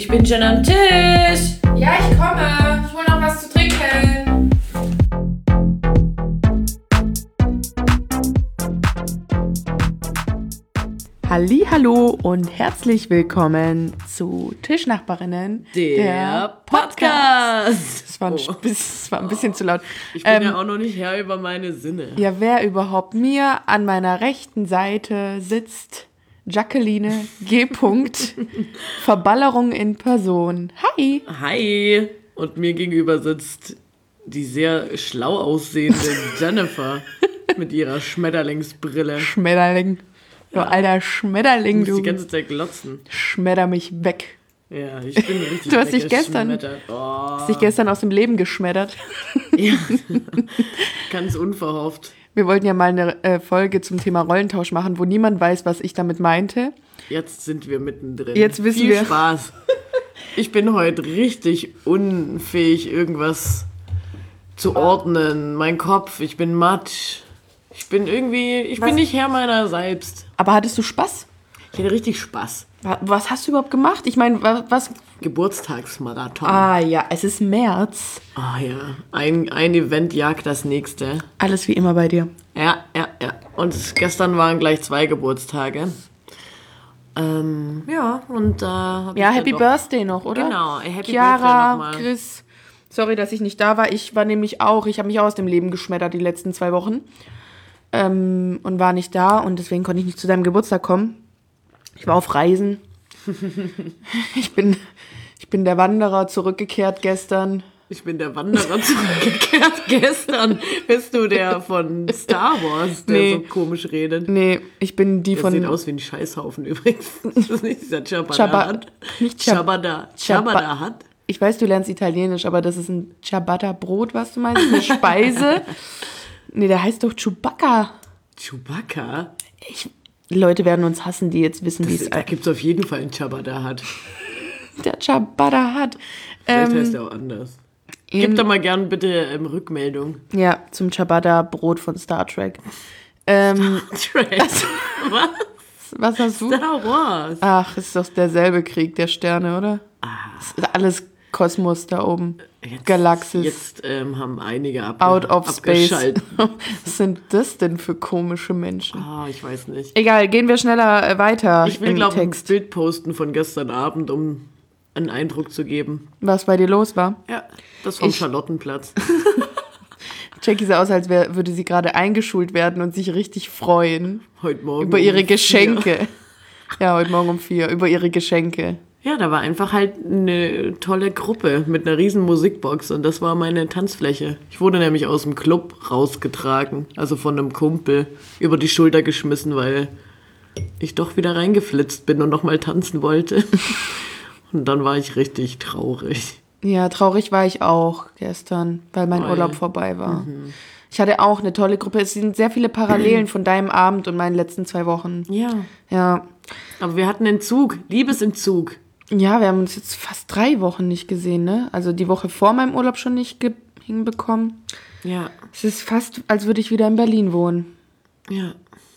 Ich bin schon am Tisch. Ja, ich komme. Ich hol noch was zu trinken. Hallihallo und herzlich willkommen zu Tischnachbarinnen, Der Podcast. Das war ein bisschen zu laut. Ich bin ja auch noch nicht Herr über meine Sinne. Ja, wer überhaupt? Mir an meiner rechten Seite sitzt Jacqueline G. Verballerung in Person. Hi. Hi. Und mir gegenüber sitzt die sehr schlau aussehende Jennifer mit ihrer Schmetterlingsbrille. Schmetterling. Du alter Schmetterling, Du musst du. die ganze Zeit glotzen. Schmetter mich weg. Ja, ich bin richtig Du hast dich gestern aus dem Leben geschmettert. Ja. Ganz unverhofft. Wir wollten ja mal eine Folge zum Thema Rollentausch machen, wo niemand weiß, was ich damit meinte. Jetzt sind wir mittendrin. Jetzt wissen Viel wir. Spaß. Ich bin heute richtig unfähig, irgendwas zu ordnen. Mein Kopf, ich bin matt. Ich bin nicht Herr meiner selbst. Aber hattest du Spaß? Ich hatte richtig Spaß. Was hast du überhaupt gemacht? Ich meine, was? Geburtstagsmarathon. Ah ja, es ist März. Ah ja, ein Event jagt das nächste. Alles wie immer bei dir. Ja. Und gestern waren gleich 2 Geburtstage. Ja, und da habe ich Ja, dann Happy doch- Birthday noch, oder? Genau, Happy Chiara, Birthday nochmal. Chris. Sorry, dass ich nicht da war. Ich habe mich auch aus dem Leben geschmettert die letzten 2 Wochen. Und war nicht da und deswegen konnte ich nicht zu deinem Geburtstag kommen. Ich war auf Reisen. Ich bin der Wanderer zurückgekehrt gestern. Ich bin der Wanderer zurückgekehrt gestern. Bist du der von Star Wars, der Nee. so komisch redet? Nee, ich bin die Das von... sieht aus wie ein Scheißhaufen übrigens. Das ist nicht dieser Chabba- Ciabatta. nicht Chab- Ciabatta hat. Ich weiß, du lernst Italienisch, aber das ist ein Ciabatta-Brot, was du meinst? Eine Speise? Nee, der heißt doch Chewbacca. Chewbacca? Leute werden uns hassen, die jetzt wissen, wie es Da gibt es auf jeden Fall einen Ciabatta hat. der Ciabatta hat. Vielleicht heißt er auch anders. Gib da mal gern bitte Rückmeldung. Ja, zum Ciabatta-Brot von Star Trek. Track. Was? Was hast du? Star Wars. Ach, ist doch derselbe Krieg der Sterne, oder? Das ist alles Kosmos da oben. Galaxis. Jetzt haben einige Out of Space. abgeschaltet. Was sind das denn für komische Menschen? Ah, ich weiß nicht. Egal, gehen wir schneller weiter Ich will, im glaube ich, ein Text. Bild posten von gestern Abend, um einen Eindruck zu geben. Was bei dir los war. Ja, das vom Charlottenplatz. Jackie sah aus, als würde sie gerade eingeschult werden und sich richtig freuen Heute Morgen über ihre um 4. Geschenke. Ja, heute Morgen um 4, über ihre Geschenke. Ja, da war einfach halt eine tolle Gruppe mit einer riesen Musikbox und das war meine Tanzfläche. Ich wurde nämlich aus dem Club rausgetragen, also von einem Kumpel über die Schulter geschmissen, weil ich doch wieder reingeflitzt bin und nochmal tanzen wollte. Und dann war ich richtig traurig. Ja, traurig war ich auch gestern, weil mein Urlaub vorbei war. Ich hatte auch eine tolle Gruppe. Es sind sehr viele Parallelen von deinem Abend und meinen letzten 2 Wochen. Ja, Ja. aber wir hatten Entzug, Liebesentzug. Ja, wir haben uns jetzt fast 3 Wochen nicht gesehen, ne? Also die Woche vor meinem Urlaub schon nicht hinbekommen. Ja, Es ist fast, als würde ich wieder in Berlin wohnen. ja.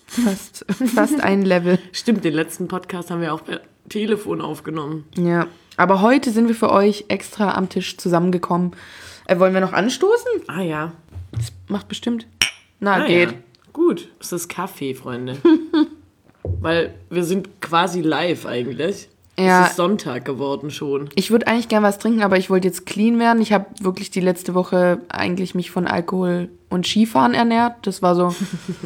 Fast ein Level. Stimmt, den letzten Podcast haben wir auch per Telefon aufgenommen. Ja. Aber heute sind wir für euch extra am Tisch zusammengekommen. Wollen wir noch anstoßen? Ah ja. Das macht bestimmt. Na, Ah, geht. Ja. Gut, es ist Kaffee, Freunde. Weil wir sind quasi live eigentlich. Ja. Es ist Sonntag geworden schon. Ich würde eigentlich gern was trinken, aber ich wollte jetzt clean werden. Ich habe wirklich die letzte Woche eigentlich mich von Alkohol und Skifahren ernährt. Das war so...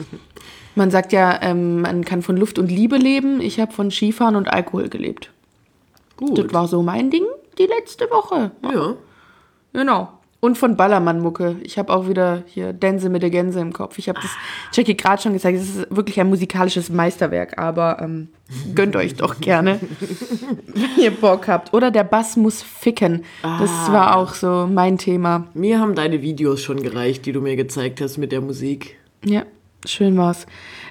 Man sagt ja, man kann von Luft und Liebe leben. Ich habe von Skifahren und Alkohol gelebt. Gut. Das war so mein Ding die letzte Woche. Ja. Genau. Und von Ballermann-Mucke. Ich habe auch wieder hier Dänse mit der Gänse im Kopf. Ich habe das Jackie gerade schon gezeigt. Es ist wirklich ein musikalisches Meisterwerk. Aber gönnt euch doch gerne, wenn ihr Bock habt. Oder der Bass muss ficken. Das war auch so mein Thema. Mir haben deine Videos schon gereicht, die du mir gezeigt hast mit der Musik. Ja, schön war's.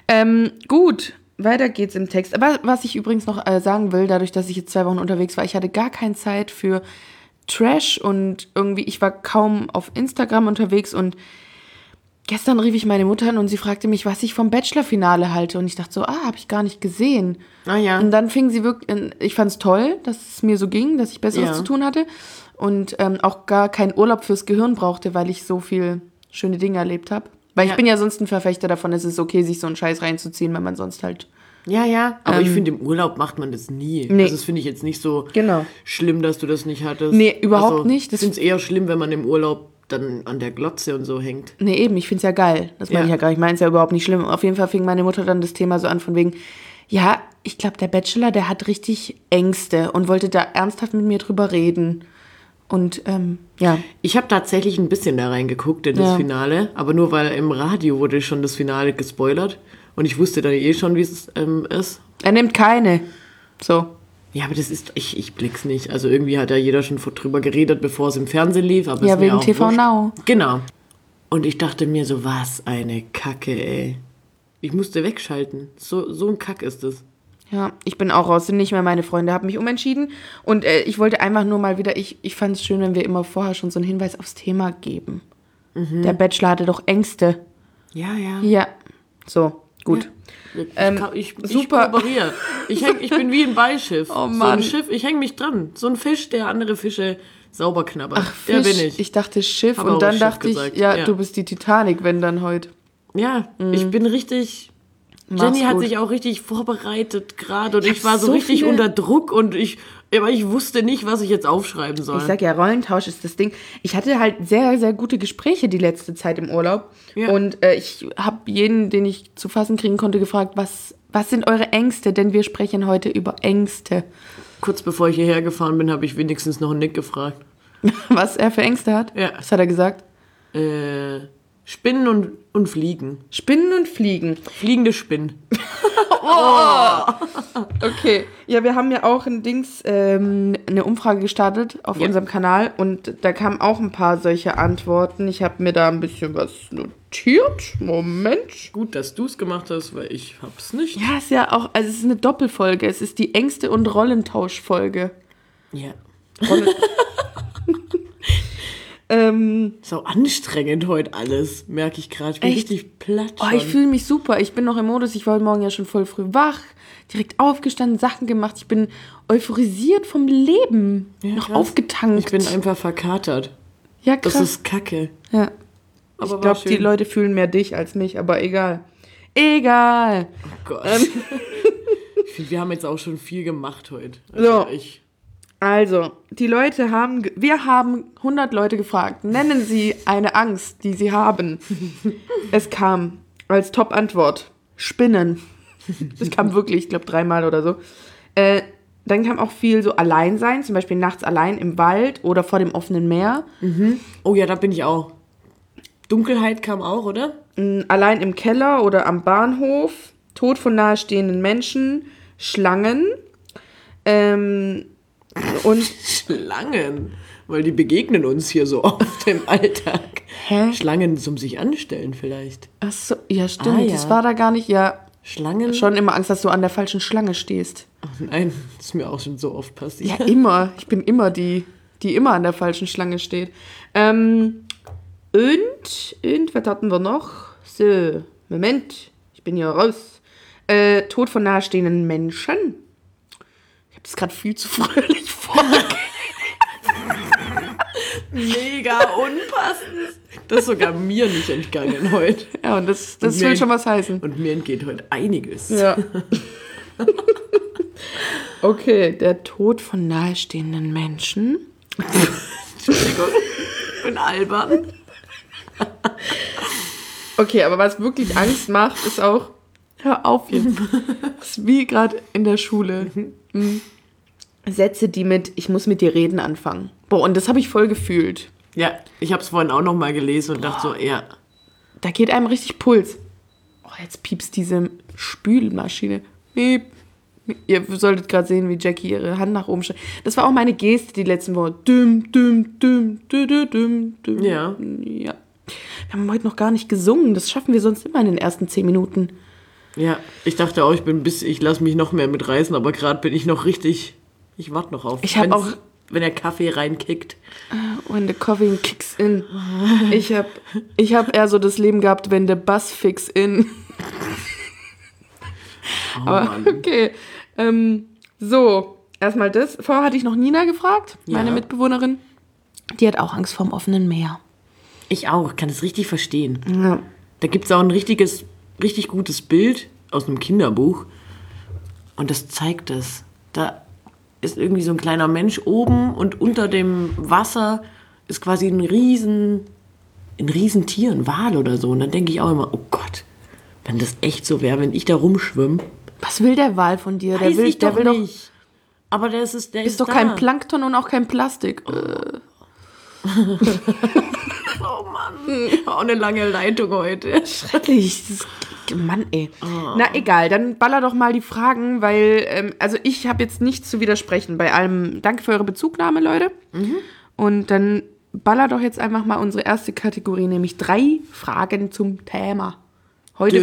Gut, weiter geht's im Text. Aber was ich übrigens noch sagen will, dadurch, dass ich jetzt 2 Wochen unterwegs war, ich hatte gar keine Zeit für Trash und irgendwie, ich war kaum auf Instagram unterwegs und gestern rief ich meine Mutter an und sie fragte mich, was ich vom Bachelor-Finale halte. Und ich dachte so, habe ich gar nicht gesehen. Ah ja. Und dann fing sie wirklich, ich fand es toll, dass es mir so ging, dass ich Besseres Ja. zu tun hatte. Und auch gar keinen Urlaub fürs Gehirn brauchte, weil ich so viel schöne Dinge erlebt habe. Weil ich bin ja sonst ein Verfechter davon, es ist okay, sich so einen Scheiß reinzuziehen, wenn man sonst halt... Ja. Aber ich finde, im Urlaub macht man das nie. Nee. Also das finde ich jetzt nicht so Genau. schlimm, dass du das nicht hattest. Nee, überhaupt nicht. Ich finde es eher schlimm, wenn man im Urlaub dann an der Glotze und so hängt. Nee, eben, ich find's ja geil. Das meine ich ja gar nicht. Ich meine es ja überhaupt nicht schlimm. Auf jeden Fall fing meine Mutter dann das Thema so an von wegen, ja, ich glaube, der Bachelor, der hat richtig Ängste und wollte da ernsthaft mit mir drüber reden. Und ja. Ich habe tatsächlich ein bisschen da reingeguckt in das Finale, aber nur weil im Radio wurde schon das Finale gespoilert und ich wusste dann schon, wie es ist. Er nimmt keine. So. Ja, aber das ist, ich blick's nicht. Also irgendwie hat ja jeder schon drüber geredet, bevor es im Fernsehen lief. Aber Ja, ist mir wegen auch TV wurscht. Now. Genau. Und ich dachte mir so, was eine Kacke, ey. Ich musste wegschalten. So ein Kack ist es. Ja, ich bin auch raus, sind nicht mehr meine Freunde, habe mich umentschieden. Und ich wollte einfach nur mal wieder, ich fand es schön, wenn wir immer vorher schon so einen Hinweis aufs Thema geben. Der Bachelor hatte doch Ängste. Ja. Ja, so, gut. Ich super. kooperiere. Ich bin wie ein Beischiff. Oh So Mann. ein Schiff, ich hänge mich dran. So ein Fisch, der andere Fische sauber knabbert. Der Fisch, bin ich. Ich dachte Schiff Hab auch und dann Schiff dachte gesagt, ich, ja, ja. du bist die Titanic, wenn dann heute. Ja, ich bin richtig... Mach's Jenny hat gut. sich auch richtig vorbereitet gerade und ich hab war so so richtig viele- unter Druck und ich wusste nicht, was ich jetzt aufschreiben soll. Ich sag ja, Rollentausch ist das Ding. Ich hatte halt sehr, sehr gute Gespräche die letzte Zeit im Urlaub. Ja. Und ich habe jeden, den ich zu fassen kriegen konnte, gefragt, was sind eure Ängste? Denn wir sprechen heute über Ängste. Kurz bevor ich hierher gefahren bin, habe ich wenigstens noch Nick gefragt. Was er für Ängste hat? Ja. Was hat er gesagt? Spinnen und Fliegen. Spinnen und Fliegen. Fliegende Spinnen. Okay. Ja, wir haben ja auch eine Umfrage gestartet auf unserem Kanal und da kamen auch ein paar solche Antworten. Ich habe mir da ein bisschen was notiert. Moment. Gut, dass du es gemacht hast, weil ich hab's nicht. Ja, ist ja auch, also es ist eine Doppelfolge. Es ist die Ängste- und Rollentauschfolge. Ja. So anstrengend heute alles, merke ich gerade. Ich bin Echt? richtig platt Oh, schon. ich fühle mich super. Ich bin noch im Modus. Ich war heute Morgen ja schon voll früh wach, direkt aufgestanden, Sachen gemacht. Ich bin euphorisiert vom Leben. Ja, noch krass. aufgetankt. Ich bin einfach verkatert. ja, krass. Das ist Kacke. Ja. Aber Ich war glaube, die schön. Leute fühlen mehr dich als mich, aber egal. Egal. Oh Gott. Ich finde, wir haben jetzt auch schon viel gemacht heute. So. Ich, Also, wir haben 100 Leute gefragt. Nennen Sie eine Angst, die Sie haben. Es kam als Top-Antwort Spinnen. Das kam wirklich, ich glaube, 3-mal oder so. Dann kam auch viel so Alleinsein, zum Beispiel nachts allein im Wald oder vor dem offenen Meer. oh ja, da bin ich auch. Dunkelheit kam auch, oder? Allein im Keller oder am Bahnhof. Tod von nahestehenden Menschen. Schlangen. Und Schlangen. Weil die begegnen uns hier so oft im Alltag. Hä? Schlangen zum sich anstellen vielleicht. ach so, ja, stimmt, Ah, ja. das war da gar nicht. Ja, Schlangen? schon immer Angst, dass du an der falschen Schlange stehst. Ach nein, das ist mir auch schon so oft passiert. Ja, immer. Ich bin immer die immer an der falschen Schlange steht. Was hatten wir noch? So, Moment. Ich bin hier raus. Tod von nahestehenden Menschen. Ich habe das gerade viel zu fröhlich vorgelesen. Mega unpassend. Das ist sogar mir nicht entgangen heute. Ja, und das Und will mir- schon was heißen. Und mir entgeht heute einiges. Ja. Okay, der Tod von nahestehenden Menschen. Entschuldigung, ich bin albern. Okay, aber was wirklich Angst macht, ist auch, hör auf jetzt, das ist wie gerade in der Schule. Sätze, die mit, ich muss mit dir reden anfangen. Boah, und das habe ich voll gefühlt. Ja, ich habe es vorhin auch noch mal gelesen und dachte so, ja. Da geht einem richtig Puls. Oh, jetzt piepst diese Spülmaschine. Piep. Ihr solltet gerade sehen, wie Jackie ihre Hand nach oben streckt. Das war auch meine Geste die letzten Wochen. Düm, düm, düm, düm, düm, düm, düm. Ja. Ja. Wir haben heute noch gar nicht gesungen. Das schaffen wir sonst immer in den ersten 10 Minuten. Ja, ich dachte auch, ich lasse mich noch mehr mitreißen, aber gerade bin ich noch richtig, ich warte noch auf. Ich habe Wenn's- auch wenn der Kaffee reinkickt. When the coffee kicks in. Ich hab eher so das Leben gehabt, wenn der Bus fix in. Aber Mann. okay. So, erstmal das. Vorher hatte ich noch Nina gefragt, meine Ja. Mitbewohnerin. Die hat auch Angst vorm offenen Meer. Ich auch, kann es richtig verstehen. Ja. Da gibt es auch ein richtig gutes Bild aus einem Kinderbuch. Und das zeigt es. Da ist irgendwie so ein kleiner Mensch oben und unter dem Wasser ist quasi ein Riesentier, ein Wal oder so. Und dann denke ich auch immer, oh Gott, wenn das echt so wäre, wenn ich da rumschwimme. Was will der Wal von dir? Der Weiß ich will doch. nicht. Aber der ist Ist doch da. kein Plankton und auch kein Plastik. Oh Mann, auch eine lange Leitung heute. Schrecklich. Mann, ey. Na, egal. Dann baller doch mal die Fragen, weil, also ich habe jetzt nichts zu widersprechen bei allem. Danke für eure Bezugnahme, Leute. Und dann baller doch jetzt einfach mal unsere erste Kategorie, nämlich 3 Fragen zum Thema. Heute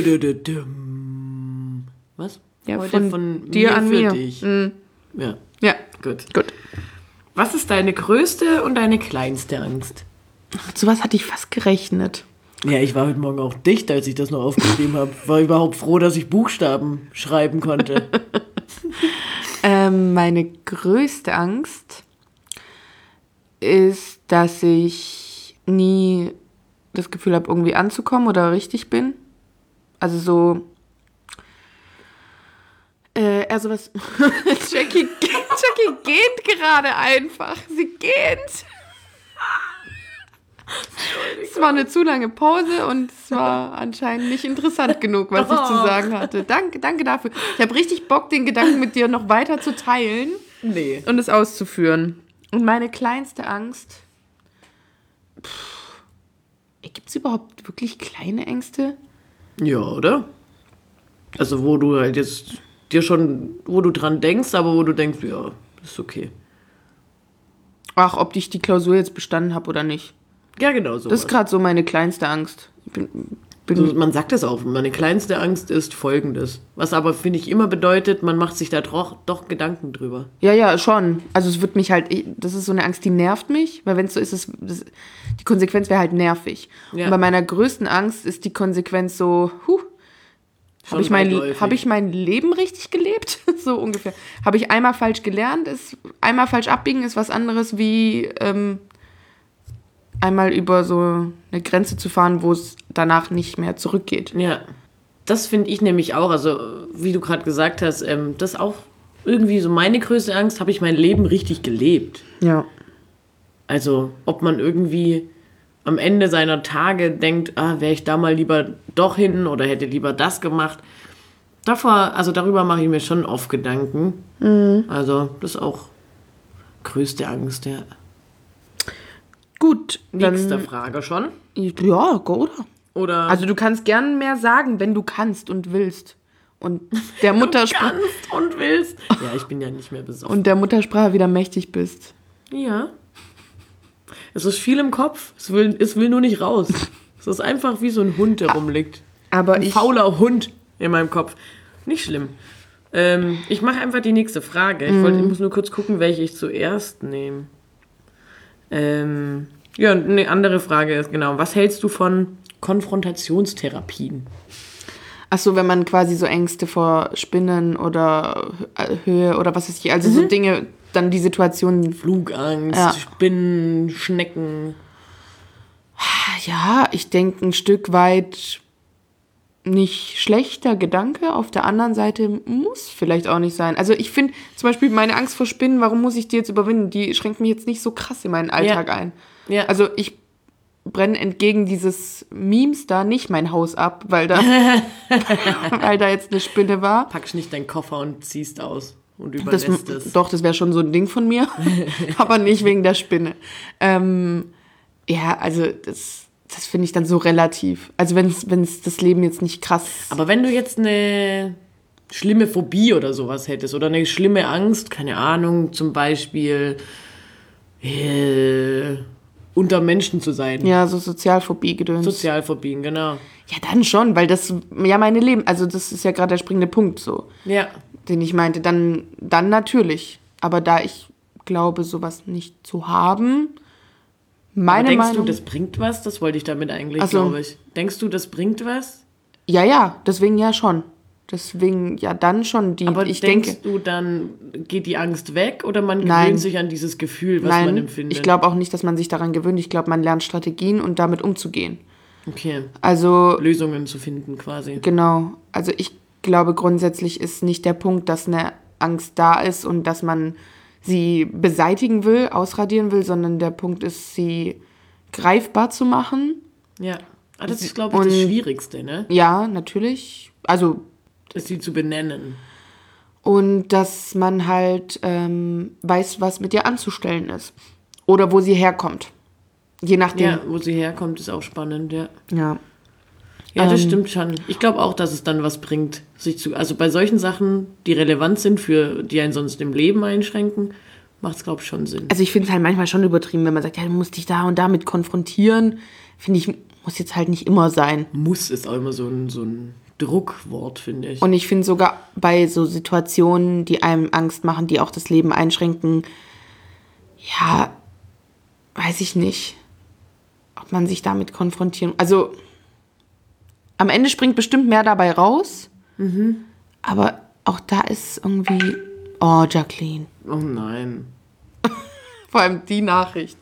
Was? Ja, Heute von dir an für mir. dich. Ja, Ja, gut. gut. Was ist deine größte und deine kleinste Angst? Zu was hatte ich fast gerechnet. Ja, ich war heute Morgen auch dicht, als ich das noch aufgeschrieben habe. War überhaupt froh, dass ich Buchstaben schreiben konnte. Meine größte Angst ist, dass ich nie das Gefühl habe, irgendwie anzukommen oder richtig bin. Also so... eher sowas... Jackie geht gerade einfach. Sie geht. Es war eine zu lange Pause und es war anscheinend nicht interessant genug, was ich zu sagen hatte. Danke dafür. Ich habe richtig Bock, den Gedanken mit dir noch weiter zu teilen Nee. und es auszuführen. Und meine kleinste Angst... Gibt es überhaupt wirklich kleine Ängste? Ja, oder? Also wo du halt jetzt wo du dran denkst, aber wo du denkst, ja, ist okay. Ach, ob ich die Klausur jetzt bestanden habe oder nicht. Ja, genau so. Das ist gerade so meine kleinste Angst. Man sagt das auch. Meine kleinste Angst ist Folgendes. Was aber, finde ich, immer bedeutet, man macht sich da doch Gedanken drüber. Ja, schon. Also es wird mich halt, das ist so eine Angst, die nervt mich, weil wenn es so ist, die Konsequenz wäre halt nervig. Ja. Und bei meiner größten Angst ist die Konsequenz so, habe ich mein Leben richtig gelebt? So ungefähr. Habe ich einmal falsch gelernt? Einmal falsch abbiegen ist was anderes wie einmal über so eine Grenze zu fahren, wo es danach nicht mehr zurückgeht. Ja, das finde ich nämlich auch. Also, wie du gerade gesagt hast, das ist auch irgendwie so meine größte Angst. Habe ich mein Leben richtig gelebt? Ja. Also, ob man irgendwie am Ende seiner Tage denkt, wäre ich da mal lieber doch hin oder hätte lieber das gemacht. Darüber mache ich mir schon oft Gedanken. Also, das ist auch größte Angst, ja. Gut, Nächste dann... Frage schon. Ja, go. Oder Also du kannst gern mehr sagen, wenn du kannst und willst. Und der Muttersprache kannst und willst. Ja, ich bin ja nicht mehr besoffen. und der Muttersprache wieder mächtig bist. Ja. Es ist viel im Kopf. Es will nur nicht raus. Es ist einfach wie so ein Hund, der rumliegt. Aber Ein fauler Hund in meinem Kopf. Nicht schlimm. Ich mache einfach die nächste Frage. Ich muss nur kurz gucken, welche ich zuerst nehme. Ja, eine andere Frage ist genau, was hältst du von Konfrontationstherapien? Ach so, wenn man quasi so Ängste vor Spinnen oder Höhe oder was weiß ich, also so Dinge, dann die Situation. Flugangst, Ja. Spinnen, Schnecken. Ja, ich denke ein Stück weit nicht schlechter Gedanke. Auf der anderen Seite muss vielleicht auch nicht sein. Also ich finde zum Beispiel meine Angst vor Spinnen, warum muss ich die jetzt überwinden? Die schränkt mich jetzt nicht so krass in meinen Alltag ein. Ja. Also ich brenne entgegen dieses Memes da nicht mein Haus ab, weil da jetzt eine Spinne war. Packst nicht deinen Koffer und ziehst aus und überlässt es. Doch, das wäre schon so ein Ding von mir, aber nicht wegen der Spinne. Ja, also das finde ich dann so relativ. Also wenn es das Leben jetzt nicht krass... Aber wenn du jetzt eine schlimme Phobie oder sowas hättest oder eine schlimme Angst, keine Ahnung, zum Beispiel unter Menschen zu sein. Ja, so Sozialphobie-Gedöns. Sozialphobien, genau. Ja, dann schon, weil das ja meine Leben... Also das ist ja gerade der springende Punkt so, Ja. den ich meinte. Dann natürlich. Aber da ich glaube, sowas nicht zu haben. Aber Meine denkst Meinung. du, das bringt was? Das wollte ich damit eigentlich, Ach so. glaube ich. Denkst du, das bringt was? Ja, deswegen ja schon. Deswegen ja dann schon. Aber ich denkst denke, du, dann geht die Angst weg oder man Nein. gewöhnt sich an dieses Gefühl, was man nein, empfindet? ich glaube auch nicht, dass man sich daran gewöhnt. Ich glaube, man lernt Strategien und damit umzugehen. Okay, Also Lösungen zu finden quasi. genau. Also ich glaube, grundsätzlich ist nicht der Punkt, dass eine Angst da ist und dass man sie beseitigen will, ausradieren will, sondern der Punkt ist, sie greifbar zu machen. Ja, das ist, glaube ich, das Und- Schwierigste, ne? Ja, natürlich. Also, Ist sie zu benennen. und dass man halt weiß, was mit ihr anzustellen ist. Oder wo sie herkommt. Je nachdem. Ja, wo sie herkommt, ist auch spannend, ja. Ja. Ja, das stimmt schon. Ich glaube auch, dass es dann was bringt, also bei solchen Sachen, die relevant sind, die einen sonst im Leben einschränken, macht es, glaube ich, schon Sinn. Also ich finde es halt manchmal schon übertrieben, wenn man sagt, ja, du musst dich da und damit konfrontieren. Finde ich, muss jetzt halt nicht immer sein. Muss ist auch immer so ein Druckwort, finde ich. Und ich finde sogar bei so Situationen, die einem Angst machen, die auch das Leben einschränken, ja, weiß ich nicht, ob man sich damit konfrontieren. Also am Ende springt bestimmt mehr dabei raus, aber auch da ist irgendwie, oh, Jacqueline. Oh nein. Vor allem die Nachricht.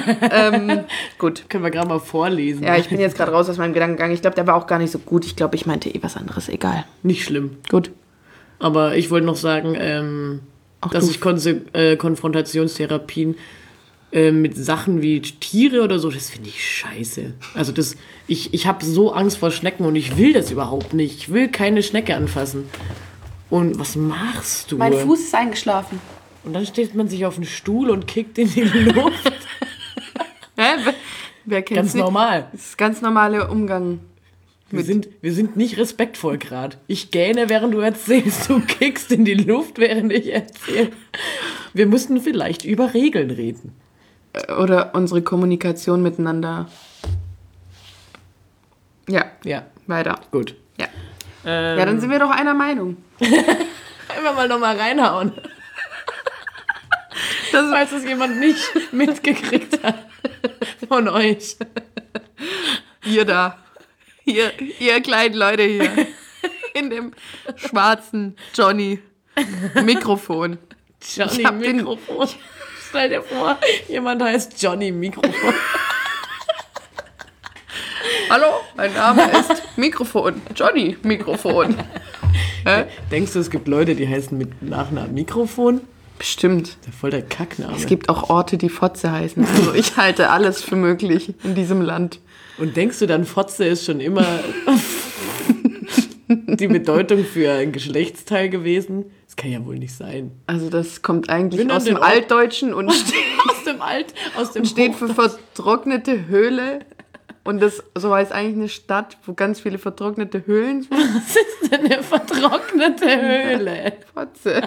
Gut. Können wir gerade mal vorlesen. Ja, ich bin jetzt gerade raus aus meinem Gedankengang. Ich glaube, der war auch gar nicht so gut. Ich glaube, ich meinte was anderes. Egal. Nicht schlimm. Gut. Aber ich wollte noch sagen, Auch dass du. ich Konfrontationstherapien mit Sachen wie Tiere oder so, das finde ich scheiße. Also ich habe so Angst vor Schnecken und ich will das überhaupt nicht. Ich will keine Schnecke anfassen. Und was machst du? Mein Fuß ist eingeschlafen. Und dann stellt man sich auf den Stuhl und kickt in die Luft. Hä? Wer kennt Ganz normal. Das ist ganz normaler Umgang. Wir sind nicht respektvoll gerade. Ich gähne, während du erzählst. Du kickst in die Luft, während ich erzähle. Wir müssten vielleicht über Regeln reden. Oder unsere Kommunikation miteinander. Ja, Ja, weiter. gut. Ja. Ja, dann sind wir doch einer Meinung. Einfach mal nochmal reinhauen. Falls es jemand nicht mitgekriegt hat von euch. Ihr da. Ihr kleinen Leute hier. In dem schwarzen Johnny Mikrofon. Johnny Ich hab den- Mikrofon. Stell dir vor, jemand heißt Johnny Mikrofon. Hallo, mein Name ist Mikrofon. Johnny Mikrofon. Hä? Denkst du, es gibt Leute, die heißen mit Nachnamen Mikrofon? Bestimmt. Das ist ja voll der Kackname. Es gibt auch Orte, die Fotze heißen. Also ich halte alles für möglich in diesem Land. Und denkst du dann, Fotze ist schon immer die Bedeutung für ein Geschlechtsteil gewesen? Das kann ja wohl nicht sein. Also das kommt eigentlich Bin an aus dem den Ort- Altdeutschen und Aus dem steht für vertrocknete Höhle. Und das so heißt eigentlich eine Stadt, wo ganz viele vertrocknete Höhlen sind. Was ist denn eine vertrocknete Höhle? Fotze.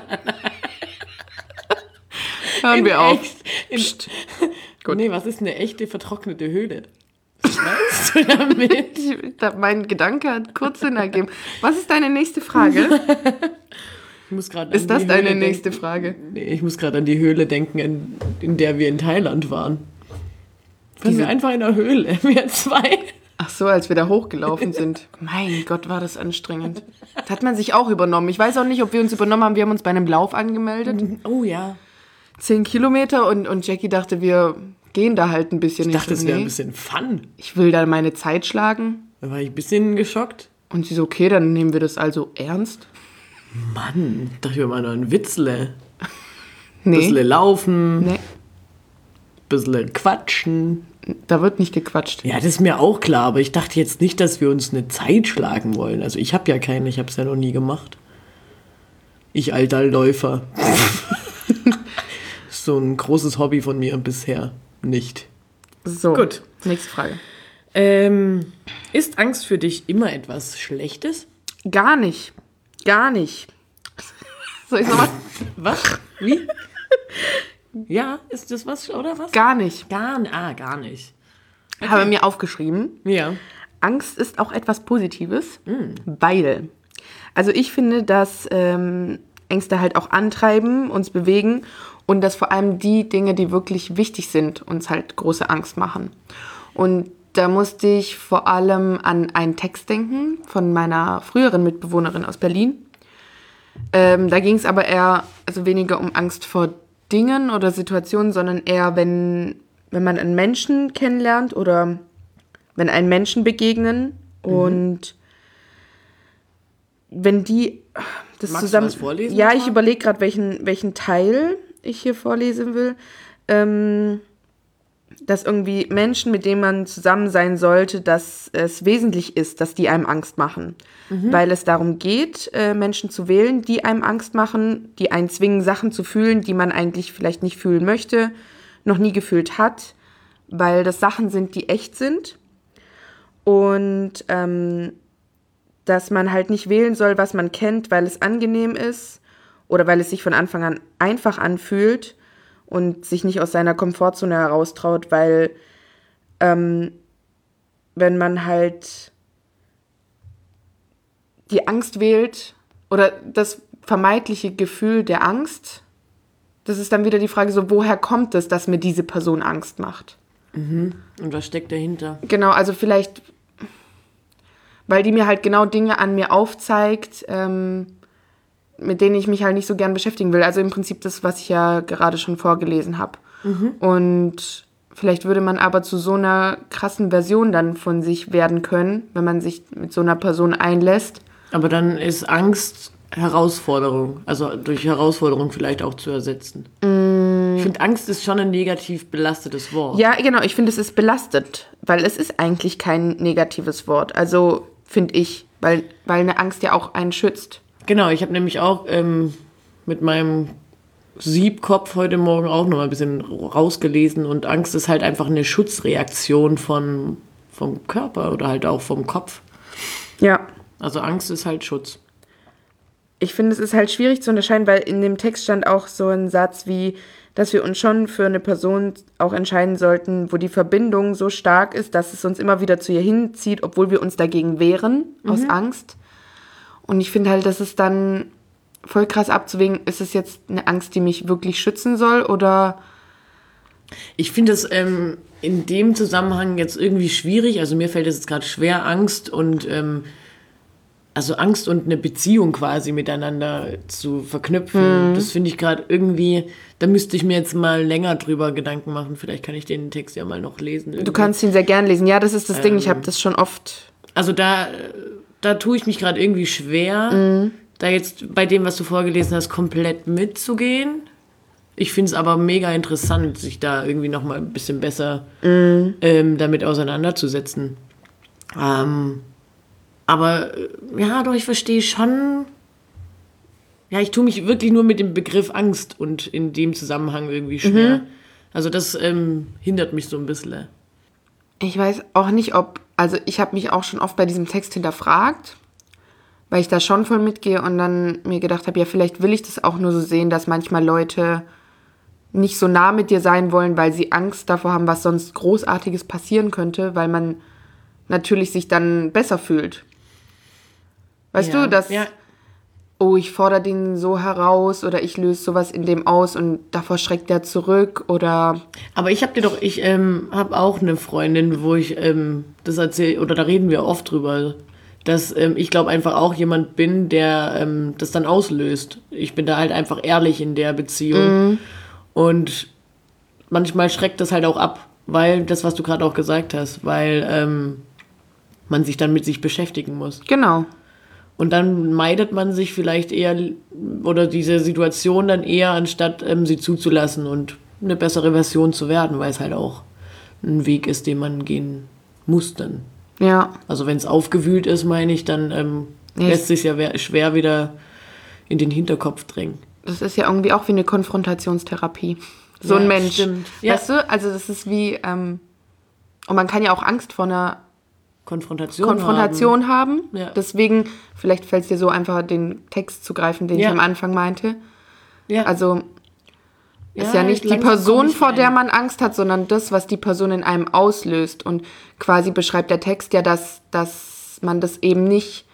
Hören wir auf. Echt? Gut. Nee, was ist eine echte vertrocknete Höhle? Was meinst du damit? Mein Gedanke hat kurz Sinn ergeben. Was ist deine nächste Frage? Ich muss grad Ist an das die deine Höhle nächste denken. Frage? Nee, ich muss gerade an die Höhle denken, in der wir in Thailand waren. Waren wir einfach in einer Höhle, wir zwei. Ach so, als wir da hochgelaufen sind. Mein Gott, war das anstrengend. Das hat man sich auch übernommen. Ich weiß auch nicht, ob wir uns übernommen haben. Wir haben uns bei einem Lauf angemeldet. Oh ja. 10 Kilometer und Jackie dachte, wir gehen da halt ein bisschen. Ich dachte, es wäre ein nee, bisschen Fun. ich will da meine Zeit schlagen. Da war ich ein bisschen geschockt. Und sie so, okay, dann nehmen wir das also ernst. Mann, ich dachte, wir machen noch ein Witzle. Nee, Bissle laufen, nee, bissle quatschen. da wird nicht gequatscht. Ja, das ist mir auch klar, aber ich dachte jetzt nicht, dass wir uns eine Zeit schlagen wollen. Also ich habe ja keine, ich habe es ja noch nie gemacht. Ich alter Läufer. So ein großes Hobby von mir bisher nicht. So, Gut. nächste Frage. Ist Angst für dich immer etwas Schlechtes? Gar nicht. Gar nicht. Soll ich nochmal? Was? Wie? Ja, ist das was oder was? Gar nicht. Gar nicht. Habe mir aufgeschrieben. Ja. Angst ist auch etwas Positives, weil, also ich finde, dass Ängste halt auch antreiben, uns bewegen und dass vor allem die Dinge, die wirklich wichtig sind, uns halt große Angst machen. Und da musste ich vor allem an einen Text denken von meiner früheren Mitbewohnerin aus Berlin. Da ging es aber eher, also weniger um Angst vor Dingen oder Situationen, sondern eher, wenn man einen Menschen kennenlernt oder wenn einen Menschen begegnen und wenn die das Magst zusammen... du was vorlesen? Ja, ich überlege gerade, welchen Teil ich hier vorlesen will. Dass irgendwie Menschen, mit denen man zusammen sein sollte, dass es wesentlich ist, dass die einem Angst machen. Weil es darum geht, Menschen zu wählen, die einem Angst machen, die einen zwingen, Sachen zu fühlen, die man eigentlich vielleicht nicht fühlen möchte, noch nie gefühlt hat, weil das Sachen sind, die echt sind. Und dass man halt nicht wählen soll, was man kennt, weil es angenehm ist oder weil es sich von Anfang an einfach anfühlt und sich nicht aus seiner Komfortzone heraustraut, weil wenn man halt die Angst wählt oder das vermeintliche Gefühl der Angst, das ist dann wieder die Frage so, woher kommt es, dass mir diese Person Angst macht? Und was steckt dahinter? Genau, also vielleicht, weil die mir halt genau Dinge an mir aufzeigt, mit denen ich mich halt nicht so gern beschäftigen will. Also im Prinzip das, was ich ja gerade schon vorgelesen habe. Und vielleicht würde man aber zu so einer krassen Version dann von sich werden können, wenn man sich mit so einer Person einlässt. Aber dann ist Angst Herausforderung, also durch Herausforderung vielleicht auch zu ersetzen. Ich finde, Angst ist schon ein negativ belastetes Wort. Ja, genau, ich finde, es ist belastet, weil es ist eigentlich kein negatives Wort. Also finde ich, weil eine Angst ja auch einen schützt. Genau, ich habe nämlich auch mit meinem Siebkopf heute Morgen auch noch mal ein bisschen rausgelesen und Angst ist halt einfach eine Schutzreaktion vom Körper oder halt auch vom Kopf. Ja. Also Angst ist halt Schutz. Ich finde, es ist halt schwierig zu unterscheiden, weil in dem Text stand auch so ein Satz wie, dass wir uns schon für eine Person auch entscheiden sollten, wo die Verbindung so stark ist, dass es uns immer wieder zu ihr hinzieht, obwohl wir uns dagegen wehren, aus Angst. Und ich finde halt, das ist dann voll krass abzuwägen, ist es jetzt eine Angst, die mich wirklich schützen soll oder... Ich finde es in dem Zusammenhang jetzt irgendwie schwierig. Also mir fällt es jetzt gerade schwer, Angst und eine Beziehung quasi miteinander zu verknüpfen. Das finde ich gerade irgendwie, da müsste ich mir jetzt mal länger drüber Gedanken machen. Vielleicht kann ich den Text ja mal noch lesen. Irgendwie. Du kannst ihn sehr gern lesen. Ja, das ist das Ding. Ich habe das schon oft... Also da tue ich mich gerade irgendwie schwer, da jetzt bei dem, was du vorgelesen hast, komplett mitzugehen. Ich finde es aber mega interessant, sich da irgendwie noch mal ein bisschen besser damit auseinanderzusetzen. Aber ja, doch, ich verstehe schon. Ja, ich tue mich wirklich nur mit dem Begriff Angst und in dem Zusammenhang irgendwie schwer. Also das hindert mich so ein bisschen. Ich weiß auch nicht, also ich habe mich auch schon oft bei diesem Text hinterfragt, weil ich da schon voll mitgehe und dann mir gedacht habe, ja, vielleicht will ich das auch nur so sehen, dass manchmal Leute nicht so nah mit dir sein wollen, weil sie Angst davor haben, was sonst Großartiges passieren könnte, weil man natürlich sich dann besser fühlt. Weißt du, dass, oh, ich fordere den so heraus oder ich löse sowas in dem aus und davor schreckt der zurück oder... Aber ich habe auch eine Freundin, wo ich das erzähle, oder da reden wir oft drüber, dass ich glaube einfach auch jemand bin, der das dann auslöst. Ich bin da halt einfach ehrlich in der Beziehung. Und manchmal schreckt das halt auch ab, weil das, was du gerade auch gesagt hast, weil man sich dann mit sich beschäftigen muss. Genau. Und dann meidet man sich vielleicht eher oder diese Situation dann eher, anstatt sie zuzulassen und eine bessere Version zu werden, weil es halt auch ein Weg ist, den man gehen muss dann. Ja. Also wenn es aufgewühlt ist, meine ich, dann lässt sich ja schwer wieder in den Hinterkopf drängen. Das ist ja irgendwie auch wie eine Konfrontationstherapie. So ein Mensch. Stimmt. Weißt du, also das ist wie, und man kann ja auch Angst vor einer Konfrontation haben. Ja. Deswegen, vielleicht fällt es dir so einfach, den Text zu greifen, den ich am Anfang meinte. Ja. Also ist ja nicht die Person, vor der man Angst hat, sondern das, was die Person in einem auslöst. Und quasi beschreibt der Text ja, dass man das eben nicht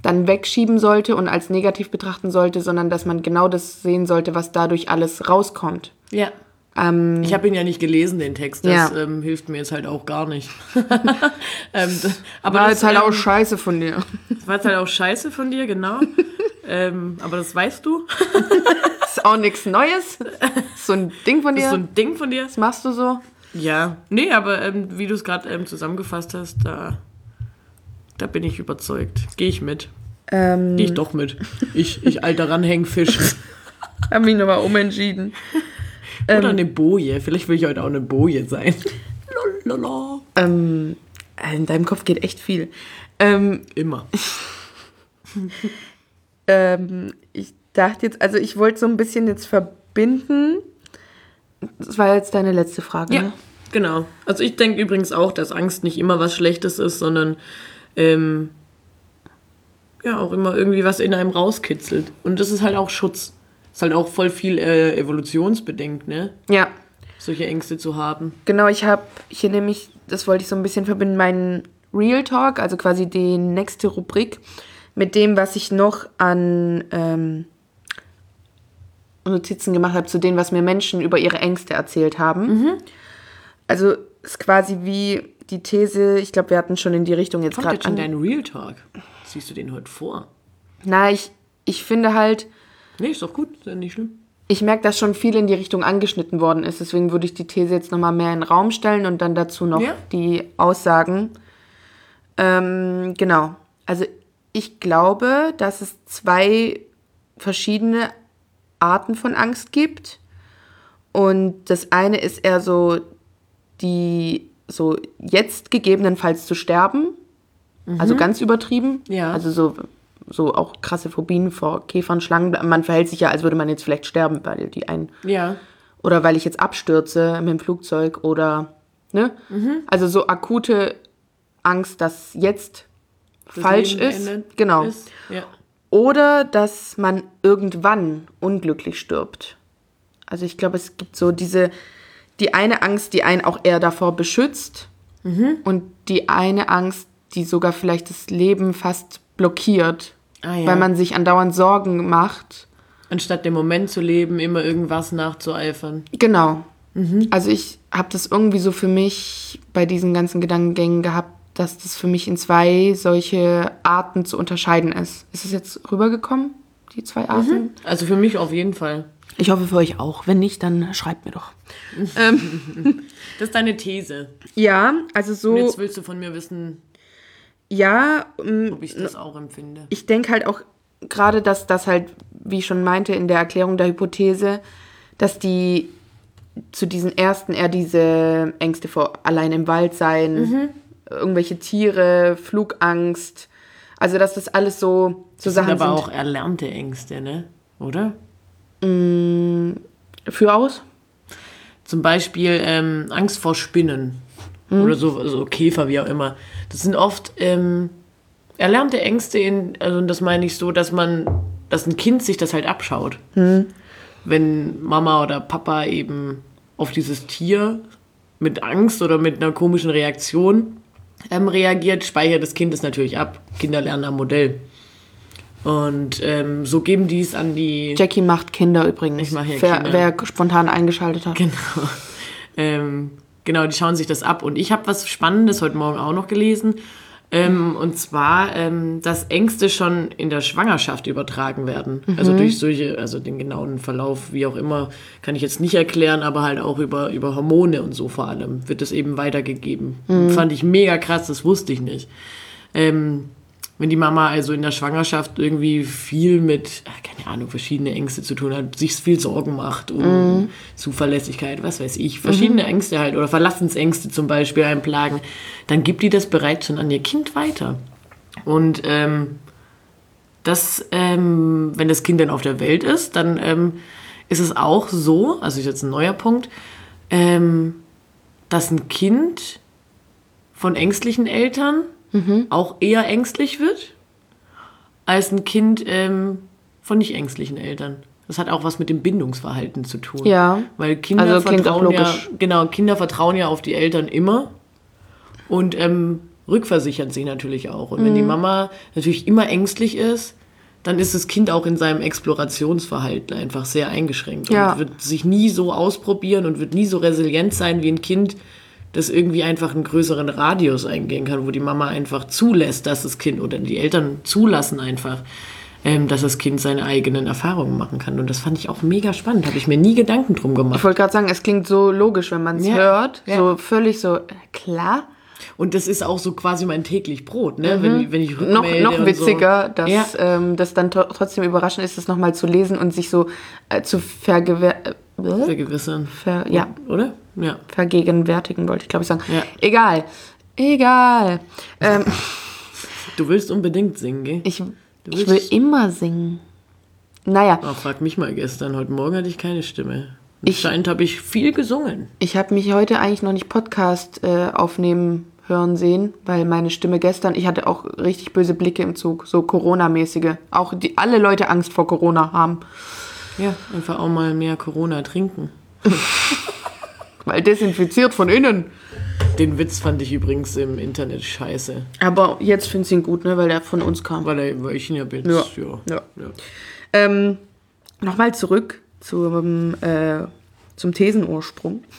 dann wegschieben sollte und als negativ betrachten sollte, sondern dass man genau das sehen sollte, was dadurch alles rauskommt. Ja. Ich habe ihn ja nicht gelesen, den Text. Das hilft mir jetzt halt auch gar nicht. Aber war jetzt halt auch scheiße von dir. Das war jetzt halt auch scheiße von dir, genau. Aber das weißt du. Ist auch nichts Neues. Ist so ein Ding von dir. Das ist so ein Ding von dir. Das machst du so. Ja. Nee, aber wie du es gerade zusammengefasst hast, da bin ich überzeugt. Gehe ich mit. Gehe ich doch mit. Ich alter Ranhängfisch. Hab mich nochmal umentschieden. Oder eine Boje. Vielleicht will ich heute auch eine Boje sein. Lolala. In deinem Kopf geht echt viel. Immer. Ich dachte jetzt, also ich wollte so ein bisschen jetzt verbinden. Das war jetzt deine letzte Frage, Ja, ne? genau. Also ich denke übrigens auch, dass Angst nicht immer was Schlechtes ist, sondern auch immer irgendwie was in einem rauskitzelt. Und das ist halt auch Schutz. Ist halt auch voll viel evolutionsbedingt, ne? Ja, Solche Ängste zu haben. genau. Ich habe hier nämlich, das wollte ich so ein bisschen verbinden, meinen Real Talk, also quasi die nächste Rubrik, mit dem, was ich noch an Notizen gemacht habe, zu dem, was mir Menschen über ihre Ängste erzählt haben. Also ist quasi wie die These, ich glaube, wir hatten schon in die Richtung jetzt Kommt gerade jetzt schon dein Real Talk? Siehst du den heute vor? Na, ich finde halt, Nee, ist doch gut. Ist ja nicht schlimm. ich merke, dass schon viel in die Richtung angeschnitten worden ist. Deswegen würde ich die These jetzt nochmal mehr in den Raum stellen und dann dazu noch Ja. die Aussagen. Genau. Also ich glaube, dass es 2 verschiedene Arten von Angst gibt. Und das eine ist eher so, die so jetzt gegebenenfalls zu sterben. Also ganz übertrieben. Ja. Also so auch krasse Phobien vor Käfern, Schlangen. Man verhält sich ja, als würde man jetzt vielleicht sterben, weil die einen... Ja. Oder weil ich jetzt abstürze mit dem Flugzeug oder... Ne? Also so akute Angst, dass jetzt falsch Leben ist. endet Genau. ist. Ja. Oder dass man irgendwann unglücklich stirbt. Also ich glaube, es gibt so die eine Angst, die einen auch eher davor beschützt und die eine Angst, die sogar vielleicht das Leben fast blockiert, Ah, ja. weil man sich andauernd Sorgen macht. Anstatt dem Moment zu leben, immer irgendwas nachzueifern. Genau. Also ich habe das irgendwie so für mich bei diesen ganzen Gedankengängen gehabt, dass das für mich in 2 solche Arten zu unterscheiden ist. Ist es jetzt rübergekommen, die 2 Arten? Also für mich auf jeden Fall. Ich hoffe für euch auch. Wenn nicht, dann schreibt mir doch. Das ist deine These. Ja, also so... Und jetzt willst du von mir wissen, Ja, ob ich das auch empfinde. ich denke halt auch gerade, dass das halt, wie ich schon meinte in der Erklärung der Hypothese, dass die zu diesen ersten eher diese Ängste vor allein im Wald sein, irgendwelche Tiere, Flugangst, also dass das alles so Das Sachen sind aber sind. auch erlernte Ängste, ne? Oder? Für aus? Zum Beispiel Angst vor Spinnen. Oder so Käfer, wie auch immer. Das sind oft erlernte Ängste, also das meine ich so, dass ein Kind sich das halt abschaut. Wenn Mama oder Papa eben auf dieses Tier mit Angst oder mit einer komischen Reaktion reagiert, speichert das Kind es natürlich ab. Kinder lernen am Modell. Und so geben die es an die... Jackie macht Kinder übrigens. Ich mache hier Kinder. Wer spontan eingeschaltet hat. Genau. Genau, die schauen sich das ab. Und ich habe was Spannendes heute Morgen auch noch gelesen. Und zwar, dass Ängste schon in der Schwangerschaft übertragen werden. Also durch also den genauen Verlauf, wie auch immer, kann ich jetzt nicht erklären, aber halt auch über Hormone und so vor allem wird es eben weitergegeben. Fand ich mega krass, das wusste ich nicht. Wenn die Mama also in der Schwangerschaft irgendwie viel mit, keine Ahnung, verschiedene Ängste zu tun hat, sich viel Sorgen macht um Zuverlässigkeit, was weiß ich, verschiedene Ängste halt oder Verlassensängste zum Beispiel einplagen, dann gibt die das bereits schon an ihr Kind weiter. Und wenn das Kind dann auf der Welt ist, dann ist es auch so, also ist jetzt ein neuer Punkt, dass ein Kind von ängstlichen Eltern auch eher ängstlich wird, als ein Kind von nicht ängstlichen Eltern. Das hat auch was mit dem Bindungsverhalten zu tun. Ja. Weil Kinder Also klingt auch vertrauen ja, logisch. genau, Kinder vertrauen ja auf die Eltern immer. Und rückversichern sich natürlich auch. Und wenn die Mama natürlich immer ängstlich ist, dann ist das Kind auch in seinem Explorationsverhalten einfach sehr eingeschränkt und wird sich nie so ausprobieren und wird nie so resilient sein wie ein Kind, das irgendwie einfach einen größeren Radius eingehen kann, wo die Mama einfach zulässt, dass das Kind oder die Eltern zulassen einfach, dass das Kind seine eigenen Erfahrungen machen kann. Und das fand ich auch mega spannend. Habe ich mir nie Gedanken drum gemacht. Ich wollte gerade sagen, es klingt so logisch, wenn man es hört. Ja. So völlig so, klar. Und das ist auch so quasi mein täglich Brot, ne? Wenn ich rückmelde noch witziger, so. Dass das dann trotzdem überraschend ist, das nochmal zu lesen und sich so zu vergewissern. Oder? Ja. Vergegenwärtigen, wollte ich glaube ich sagen. Ja. Egal. Du willst unbedingt singen, gell? Ich will immer singen. Naja. Oh, frag mich mal gestern. Heute Morgen hatte ich keine Stimme. Anscheinend habe ich viel gesungen. Ich habe mich heute eigentlich noch nicht Podcast aufnehmen hören sehen, weil meine Stimme gestern, ich hatte auch richtig böse Blicke im Zug, so Corona-mäßige. Auch alle Leute Angst vor Corona haben. Ja, einfach auch mal mehr Corona trinken. Weil desinfiziert von innen. Den Witz fand ich übrigens im Internet scheiße. Aber jetzt finde ich ihn gut, ne, weil er von uns kam. Weil ich ihn ja bin. Ja. Nochmal zurück zum Thesenursprung.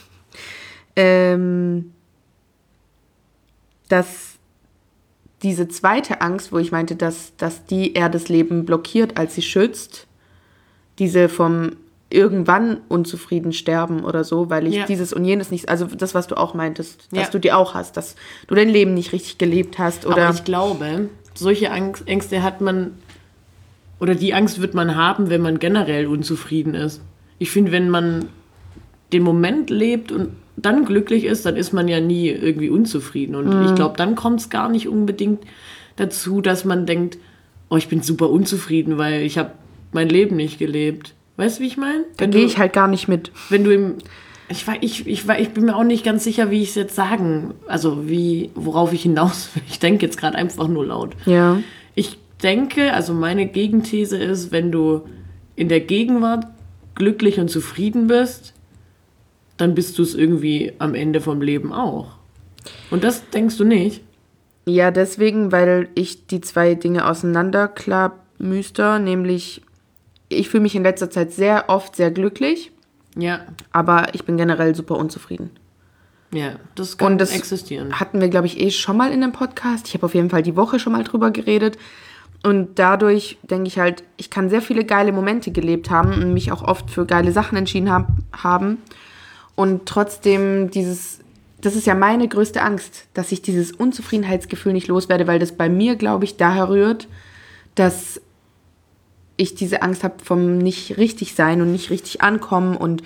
Dass diese zweite Angst, wo ich meinte, dass die eher das Leben blockiert, als sie schützt, diese vom irgendwann unzufrieden sterben oder so, weil ich dieses und jenes nicht, also das, was du auch meintest, dass du die auch hast, dass du dein Leben nicht richtig gelebt hast. Oder aber ich glaube, solche Ängste hat man, oder die Angst wird man haben, wenn man generell unzufrieden ist. Ich finde, wenn man den Moment lebt und dann glücklich ist, dann ist man ja nie irgendwie unzufrieden. Und ich glaube, dann kommt es gar nicht unbedingt dazu, dass man denkt, oh, ich bin super unzufrieden, weil ich habe mein Leben nicht gelebt. Weißt du, wie ich meine? Da gehe ich halt gar nicht mit. Wenn du ich bin mir auch nicht ganz sicher, wie ich es jetzt sagen, also worauf ich hinaus will. Ich denke jetzt gerade einfach nur laut. Ja. Ich denke, also meine Gegenthese ist, wenn du in der Gegenwart glücklich und zufrieden bist, dann bist du es irgendwie am Ende vom Leben auch. Und das denkst du nicht? Ja, deswegen, weil ich die zwei Dinge auseinanderklamüster, nämlich ich fühle mich in letzter Zeit sehr oft sehr glücklich, aber ich bin generell super unzufrieden. Ja, das kann existieren. Hatten wir, glaube ich, schon mal in einem Podcast. Ich habe auf jeden Fall die Woche schon mal drüber geredet. Und dadurch denke ich halt, ich kann sehr viele geile Momente gelebt haben und mich auch oft für geile Sachen entschieden haben. Und trotzdem das ist ja meine größte Angst, dass ich dieses Unzufriedenheitsgefühl nicht loswerde, weil das bei mir, glaube ich, daher rührt, dass ich diese Angst habe vom nicht richtig sein und nicht richtig ankommen und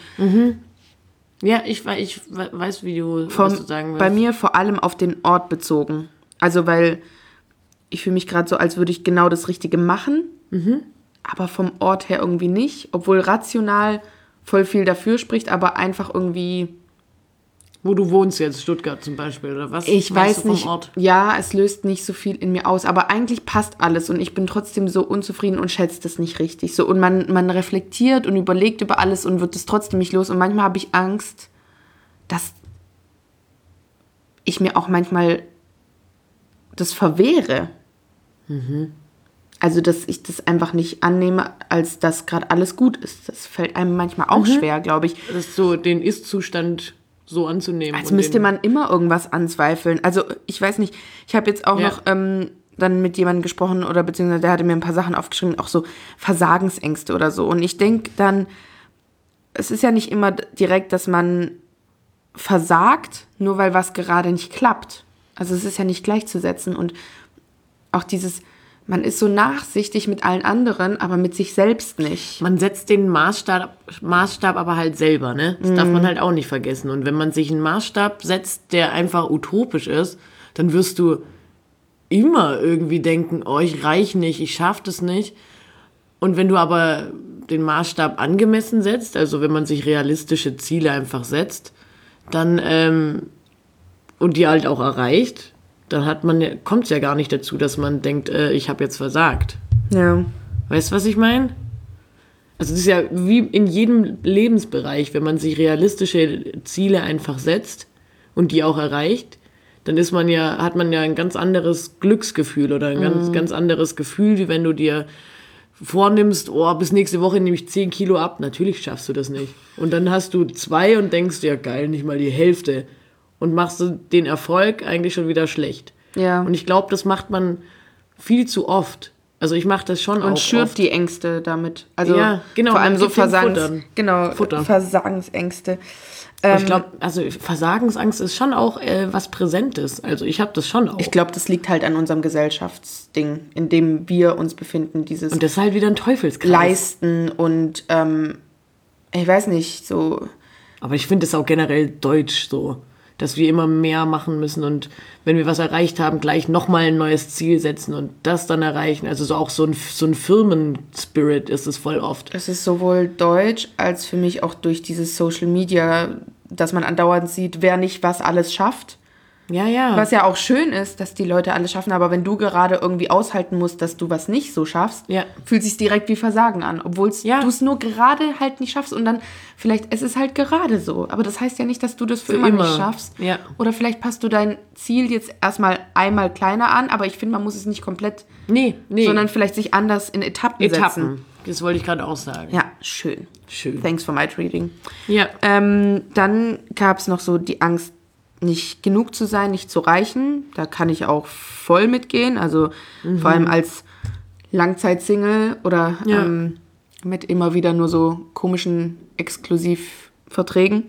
ja, ich weiß, was du sagen willst. Bei mir vor allem auf den Ort bezogen. Also, weil ich fühle mich gerade so, als würde ich genau das Richtige machen, aber vom Ort her irgendwie nicht, obwohl rational voll viel dafür spricht, aber einfach irgendwie... Wo du wohnst jetzt, Stuttgart zum Beispiel, oder was? Ich weiß nicht. Ort? Ja, es löst nicht so viel in mir aus, aber eigentlich passt alles und ich bin trotzdem so unzufrieden und schätze das nicht richtig. So, und man reflektiert und überlegt über alles und wird es trotzdem nicht los. Und manchmal habe ich Angst, dass ich mir auch manchmal das verwehre. Also, dass ich das einfach nicht annehme, als dass gerade alles gut ist. Das fällt einem manchmal auch schwer, glaube ich. Das ist so den Ist-Zustand so anzunehmen. Als müsste man immer irgendwas anzweifeln. Also, ich weiß nicht, ich habe jetzt auch noch dann mit jemandem gesprochen oder beziehungsweise der hatte mir ein paar Sachen aufgeschrieben, auch so Versagensängste oder so. Und ich denke dann, es ist ja nicht immer direkt, dass man versagt, nur weil was gerade nicht klappt. Also, es ist ja nicht gleichzusetzen. Und auch dieses... Man ist so nachsichtig mit allen anderen, aber mit sich selbst nicht. Man setzt den Maßstab aber halt selber, ne? Das darf man halt auch nicht vergessen. Und wenn man sich einen Maßstab setzt, der einfach utopisch ist, dann wirst du immer irgendwie denken, oh, ich reich nicht, ich schaff das nicht. Und wenn du aber den Maßstab angemessen setzt, also wenn man sich realistische Ziele einfach setzt, dann und die halt auch erreicht, dann kommt es ja gar nicht dazu, dass man denkt, ich habe jetzt versagt. Ja. Weißt du, was ich meine? Also das ist ja wie in jedem Lebensbereich, wenn man sich realistische Ziele einfach setzt und die auch erreicht, dann hat man ja ein ganz anderes Glücksgefühl oder ein ganz anderes Gefühl, wie wenn du dir vornimmst, bis nächste Woche nehme ich 10 Kilo ab. Natürlich schaffst du das nicht. Und dann hast du 2 und denkst, ja geil, nicht mal die Hälfte. Und machst du den Erfolg eigentlich schon wieder schlecht. Ja. Und ich glaube, das macht man viel zu oft. Also ich mache das schon auch Und schürt oft. die Ängste damit. Also Ja, genau, vor allem man so gibt dem Futter. Versagensängste. Aber ich glaube, also Versagensangst ist schon auch was Präsentes. Also ich habe das schon auch. Ich glaube, das liegt halt an unserem Gesellschaftsding, in dem wir uns befinden. Dieses Und das ist halt wieder ein Teufelskreis. Leisten und ich weiß nicht, so. Aber ich finde es auch generell deutsch so, dass wir immer mehr machen müssen und wenn wir was erreicht haben, gleich nochmal ein neues Ziel setzen und das dann erreichen. Also so ein Firmenspirit ist es voll oft. Es ist sowohl deutsch als für mich auch durch dieses Social Media, dass man andauernd sieht, wer nicht was alles schafft. Ja, ja. Was ja auch schön ist, dass die Leute alles schaffen, aber wenn du gerade irgendwie aushalten musst, dass du was nicht so schaffst, Ja. fühlt sich direkt wie Versagen an, obwohl Ja. du es nur gerade halt nicht schaffst und dann vielleicht, es ist halt gerade so, aber das heißt ja nicht, dass du das für immer nicht schaffst. Ja. Oder vielleicht passt du dein Ziel jetzt erstmal einmal kleiner an, aber ich finde, man muss es nicht komplett, Nee. sondern vielleicht sich anders in Etappen setzen. Das wollte ich gerade auch sagen. Ja, schön. Schön. Thanks for my reading. Ja. Dann gab es noch so die Angst, nicht genug zu sein, nicht zu reichen. Da kann ich auch voll mitgehen. Also vor allem als Langzeitsingle oder mit immer wieder nur so komischen Exklusivverträgen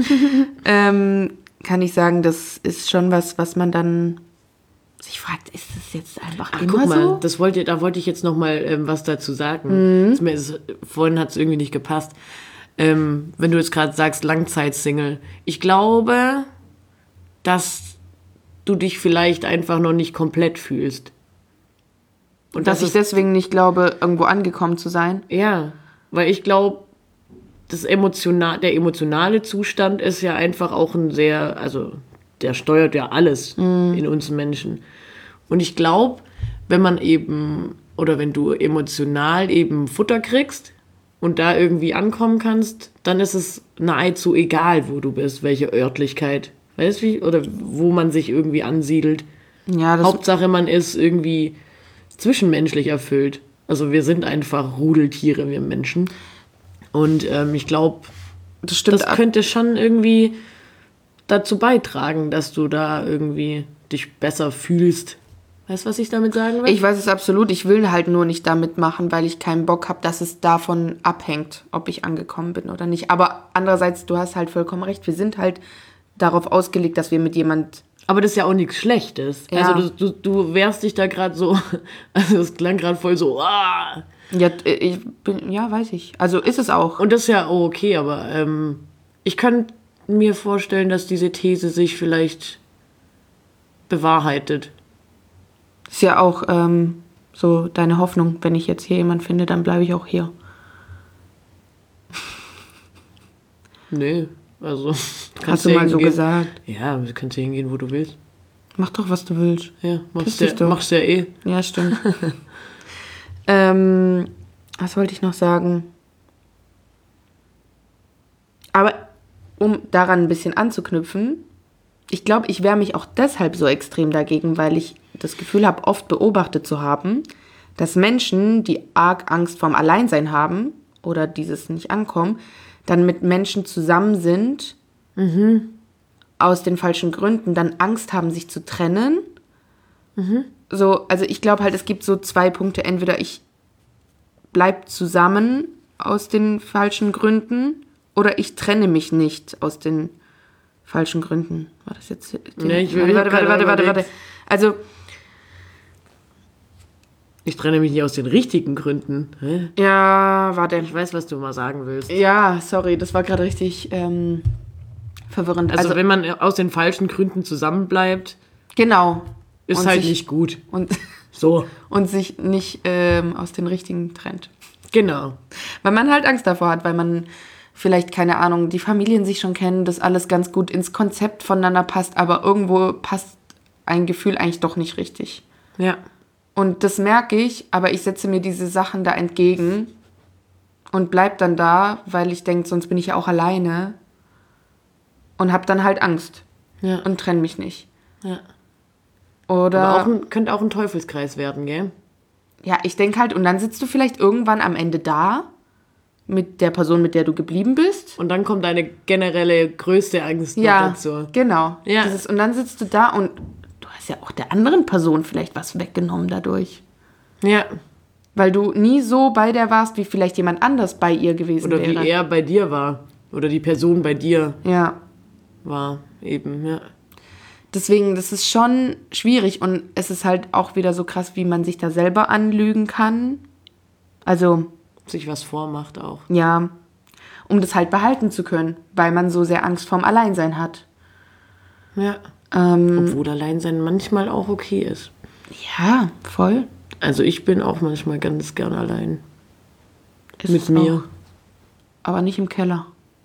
kann ich sagen, das ist schon was man dann sich fragt, ist das jetzt einfach immer Guck mal, so? da wollte ich jetzt noch mal was dazu sagen. Vorhin hat es irgendwie nicht gepasst. Wenn du jetzt gerade sagst, Langzeitsingle. Ich glaube, dass du dich vielleicht einfach noch nicht komplett fühlst. Und Dass ich deswegen nicht glaube, irgendwo angekommen zu sein. Ja, weil ich glaube, der emotionale Zustand ist ja einfach auch der steuert ja alles in uns Menschen. Und ich glaube, wenn du emotional eben Futter kriegst und da irgendwie ankommen kannst, dann ist es nahezu egal, wo du bist, welche Örtlichkeit. Weißt du wie? Oder wo man sich irgendwie ansiedelt. Ja, das Hauptsache, man ist irgendwie zwischenmenschlich erfüllt. Also wir sind einfach Rudeltiere, wir Menschen. Und ich glaube, das stimmt. das könnte schon irgendwie dazu beitragen, dass du da irgendwie dich besser fühlst. Weißt du, was ich damit sagen will? Ich weiß es absolut. Ich will halt nur nicht damit machen, weil ich keinen Bock habe, dass es davon abhängt, ob ich angekommen bin oder nicht. Aber andererseits, du hast halt vollkommen recht. Wir sind halt darauf ausgelegt, dass wir mit jemand... Aber das ist ja auch nichts Schlechtes. Ja. Also du wehrst dich da gerade so, also das klang gerade voll so, ah. Ja, weiß ich. Also ist es auch. Und das ist ja auch okay, aber ich könnte mir vorstellen, dass diese These sich vielleicht bewahrheitet. Ist ja auch so deine Hoffnung. Wenn ich jetzt hier jemanden finde, dann bleibe ich auch hier. Nee, also... Hast du mal so gesagt? Ja, du kannst ja hingehen, wo du willst. Mach doch, was du willst. Ja, Piss dich doch. machst ja eh. Ja, stimmt. Was wollte ich noch sagen? Aber um daran ein bisschen anzuknüpfen, ich glaube, ich wehre mich auch deshalb so extrem dagegen, weil ich das Gefühl habe, oft beobachtet zu haben, dass Menschen, die arg Angst vorm Alleinsein haben oder dieses nicht ankommen, dann mit Menschen zusammen sind, aus den falschen Gründen, dann Angst haben, sich zu trennen. So, also ich glaube halt, es gibt so 2 Punkte. Entweder ich bleib zusammen aus den falschen Gründen oder ich trenne mich nicht aus den falschen Gründen. War das jetzt... Warte. Also... Ich trenne mich nicht aus den richtigen Gründen. Hä? Ja, warte. Ich weiß, was du mal sagen willst. Ja, sorry, das war gerade richtig verwirrend. Also wenn man aus den falschen Gründen zusammenbleibt, genau. ist Und halt sich- nicht gut. Und, So, und sich nicht aus den richtigen trennt. genau. Weil man halt Angst davor hat, weil man vielleicht, keine Ahnung, die Familien sich schon kennen, das alles ganz gut ins Konzept voneinander passt, aber irgendwo passt ein Gefühl eigentlich doch nicht richtig. Ja. Und das merke ich, aber ich setze mir diese Sachen da entgegen und bleib dann da, weil ich denke, sonst bin ich ja auch alleine und habe dann halt Angst Ja. und trenne mich nicht. Ja. Oder, Aber könnte auch ein Teufelskreis werden, gell? ja, ich denke halt, und dann sitzt du vielleicht irgendwann am Ende da mit der Person, mit der du geblieben bist. Und dann kommt deine generelle größte Angst noch Ja, dazu. genau. Ja. Und dann sitzt du da und du hast ja auch der anderen Person vielleicht was weggenommen dadurch. Ja. Weil du nie so bei der warst, wie vielleicht jemand anders bei ihr gewesen Oder wäre. wie er bei dir war. Oder die Person bei dir Ja. war. Eben, ja. Deswegen, das ist schon schwierig und es ist halt auch wieder so krass, wie man sich da selber anlügen kann. Also, Sich was vormacht auch. ja, um das halt behalten zu können, weil man so sehr Angst vorm Alleinsein hat. Ja. Obwohl Alleinsein manchmal auch okay ist. Ja, voll. Also ich bin auch manchmal ganz gern allein. Ist Mit es mir. auch. Aber nicht im Keller.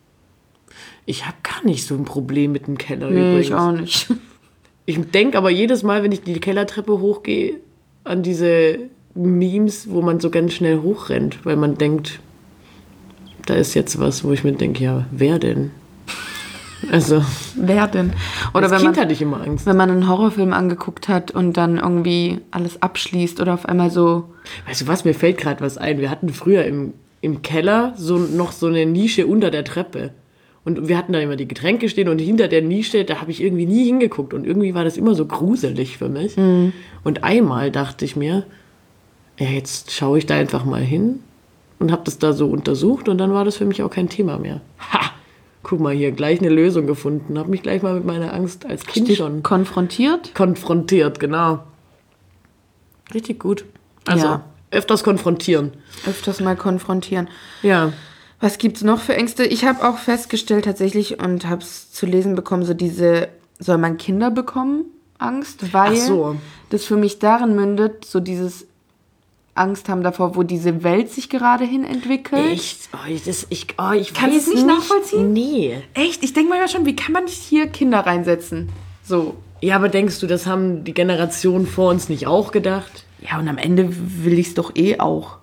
Ich habe gar nicht so ein Problem mit dem Keller Nee, übrigens. ich auch nicht. Ich denke aber jedes Mal, wenn ich die Kellertreppe hochgehe, an diese Memes, wo man so ganz schnell hochrennt, weil man denkt, da ist jetzt was, wo ich mir denke, ja, wer denn? Also, Wer denn? Oder als wenn Kind man, hatte ich immer Angst. wenn man einen Horrorfilm angeguckt hat und dann irgendwie alles abschließt oder auf einmal so... Weißt du was, mir fällt gerade was ein. Wir hatten früher im Keller noch so eine Nische unter der Treppe. Und wir hatten da immer die Getränke stehen und hinter der Nische, da habe ich irgendwie nie hingeguckt. Und irgendwie war das immer so gruselig für mich. Und einmal dachte ich mir, ja, jetzt schaue ich da einfach mal hin und habe das da so untersucht und dann war das für mich auch kein Thema mehr. Ha! Guck mal hier, gleich eine Lösung gefunden. Habe mich gleich mal mit meiner Angst als Kind schon konfrontiert? konfrontiert, genau. Richtig gut. Also Ja. öfters konfrontieren. Öfters mal konfrontieren. Ja. Was gibt's noch für Ängste? Ich habe auch festgestellt tatsächlich und habe es zu lesen bekommen, so diese, soll man Kinder bekommen, Angst, weil Ach so. das für mich darin mündet, so dieses Angst haben davor, wo diese Welt sich gerade hin entwickelt. Echt? Ich Kannst weiß du es nicht nachvollziehen? Nee. Echt? Ich denke manchmal schon, wie kann man nicht hier Kinder reinsetzen? So. Ja, aber denkst du, das haben die Generationen vor uns nicht auch gedacht? Ja, und am Ende will ich es doch eh auch.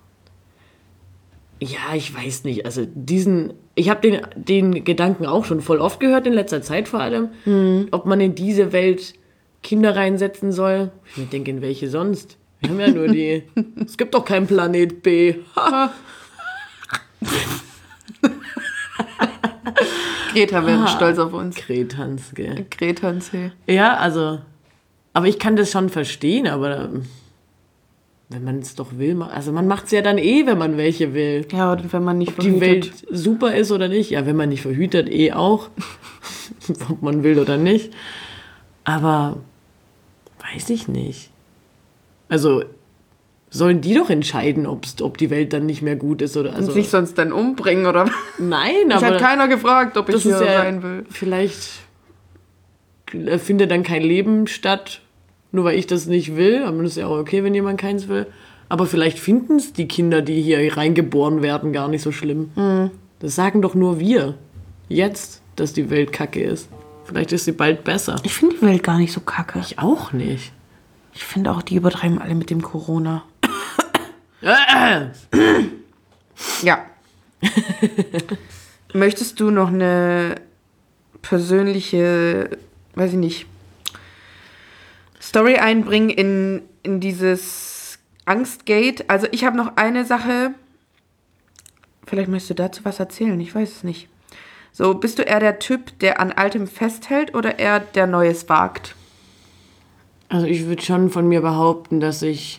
Ja, ich weiß nicht. Also ich habe den Gedanken auch schon voll oft gehört, in letzter Zeit vor allem, ob man in diese Welt Kinder reinsetzen soll. Ich denke, in welche sonst? Wir haben ja nur die... Es gibt doch keinen Planet B. Greta wäre stolz auf uns. Kretans, gell? Gretans, hey. Ja, also... Aber ich kann das schon verstehen, aber... Wenn man es doch will... Also man macht es ja dann eh, wenn man welche will. Ja, und wenn man nicht Die Welt super ist oder nicht. Ja, wenn man nicht verhütet, eh auch. Ob man will oder nicht. Aber weiß ich nicht. Also sollen die doch entscheiden, ob die Welt dann nicht mehr gut ist oder und sich sonst dann umbringen, oder? Nein, Mich aber hat keiner gefragt, ob ich das hier ist ja rein will. vielleicht findet dann kein Leben statt, nur weil ich das nicht will. Aber das ist ja auch okay, wenn jemand keins will. Aber vielleicht finden es die Kinder, die hier reingeboren werden, gar nicht so schlimm. Das sagen doch nur wir. Jetzt, dass die Welt kacke ist. Vielleicht ist sie bald besser. Ich finde die Welt gar nicht so kacke. Ich auch nicht. Ich finde auch, die übertreiben alle mit dem Corona. Ja. Möchtest du noch eine persönliche, weiß ich nicht, Story einbringen in dieses Angstgate? Also ich habe noch eine Sache, vielleicht möchtest du dazu was erzählen, ich weiß es nicht. So, bist du eher der Typ, der an Altem festhält oder eher der Neues wagt? Also ich würde schon von mir behaupten, dass ich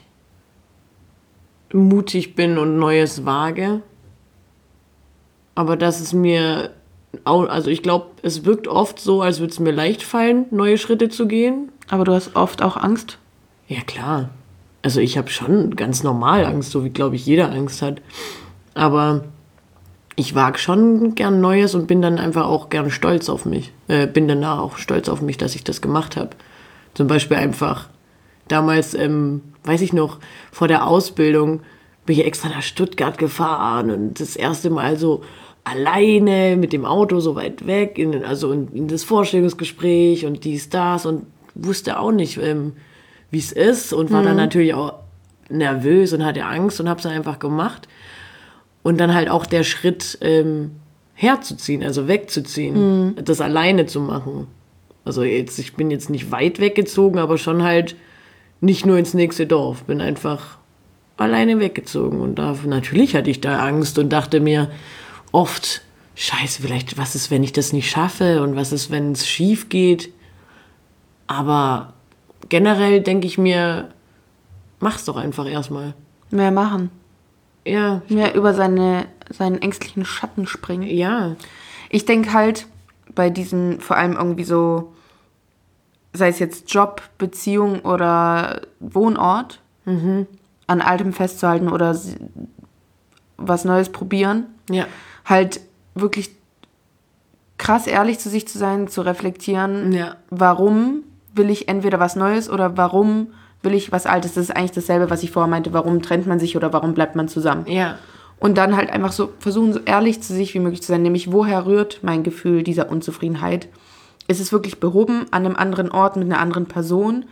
mutig bin und Neues wage. Aber dass es mir auch, also ich glaube, es wirkt oft so, als würde es mir leicht fallen, neue Schritte zu gehen. Aber du hast oft auch Angst? Ja, klar. Also ich habe schon ganz normal Angst, so wie, glaube ich, jeder Angst hat. Aber ich wage schon gern Neues und bin dann einfach auch gern stolz auf mich. Bin danach auch stolz auf mich, dass ich das gemacht habe. Zum Beispiel einfach damals, weiß ich noch, vor der Ausbildung bin ich extra nach Stuttgart gefahren und das erste Mal so alleine mit dem Auto so weit weg, in das Vorstellungsgespräch und dies, das und wusste auch nicht, wie es ist und war dann natürlich auch nervös und hatte Angst und habe es einfach gemacht. Und dann halt auch der Schritt herzuziehen, also wegzuziehen, das alleine zu machen. Also ich bin jetzt nicht weit weggezogen, aber schon halt nicht nur ins nächste Dorf. Bin einfach alleine weggezogen. Und natürlich hatte ich da Angst und dachte mir oft, Scheiße, vielleicht, was ist, wenn ich das nicht schaffe? Und was ist, wenn es schief geht? Aber generell denke ich mir, mach's doch einfach erstmal. Mehr machen. Ja. Mehr über seinen ängstlichen Schatten springen. Ja. Ich denke halt bei diesen, vor allem irgendwie so, sei es jetzt Job, Beziehung oder Wohnort, an Altem festzuhalten oder was Neues probieren. Ja. Halt wirklich krass ehrlich zu sich zu sein, zu reflektieren, Ja. warum will ich entweder was Neues oder warum will ich was Altes. Das ist eigentlich dasselbe, was ich vorher meinte. Warum trennt man sich oder warum bleibt man zusammen? Ja. Und dann halt einfach so versuchen, so ehrlich zu sich wie möglich zu sein. Nämlich, woher rührt mein Gefühl dieser Unzufriedenheit? Ist es wirklich behoben an einem anderen Ort mit einer anderen Person?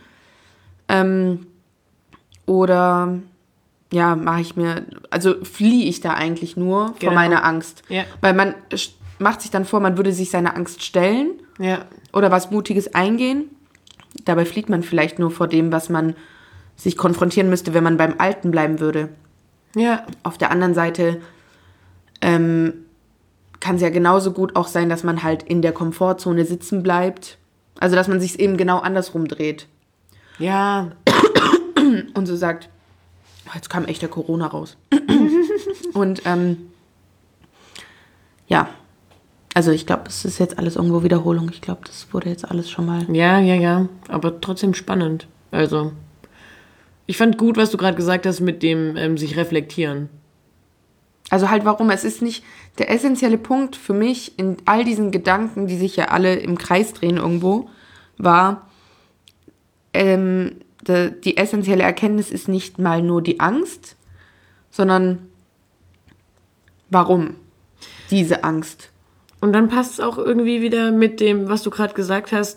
Oder ja, fliehe ich da eigentlich nur vor Genau. meiner Angst? Ja. Weil man macht sich dann vor, man würde sich seiner Angst stellen Ja. oder was Mutiges eingehen. Dabei flieht man vielleicht nur vor dem, was man sich konfrontieren müsste, wenn man beim Alten bleiben würde. Ja. Auf der anderen Seite kann es ja genauso gut auch sein, dass man halt in der Komfortzone sitzen bleibt. Also, dass man sich eben genau andersrum dreht Ja. und so sagt, oh, jetzt kam echt der Corona raus. Und ja, also ich glaube, es ist jetzt alles irgendwo Wiederholung. Ich glaube, das wurde jetzt alles schon mal... Ja. Aber trotzdem spannend. Also, ich fand gut, was du gerade gesagt hast mit dem sich reflektieren. Also halt warum? Es ist nicht der essentielle Punkt für mich in all diesen Gedanken, die sich ja alle im Kreis drehen irgendwo, war, die essentielle Erkenntnis ist nicht mal nur die Angst, sondern warum diese Angst? Und dann passt es auch irgendwie wieder mit dem, was du gerade gesagt hast,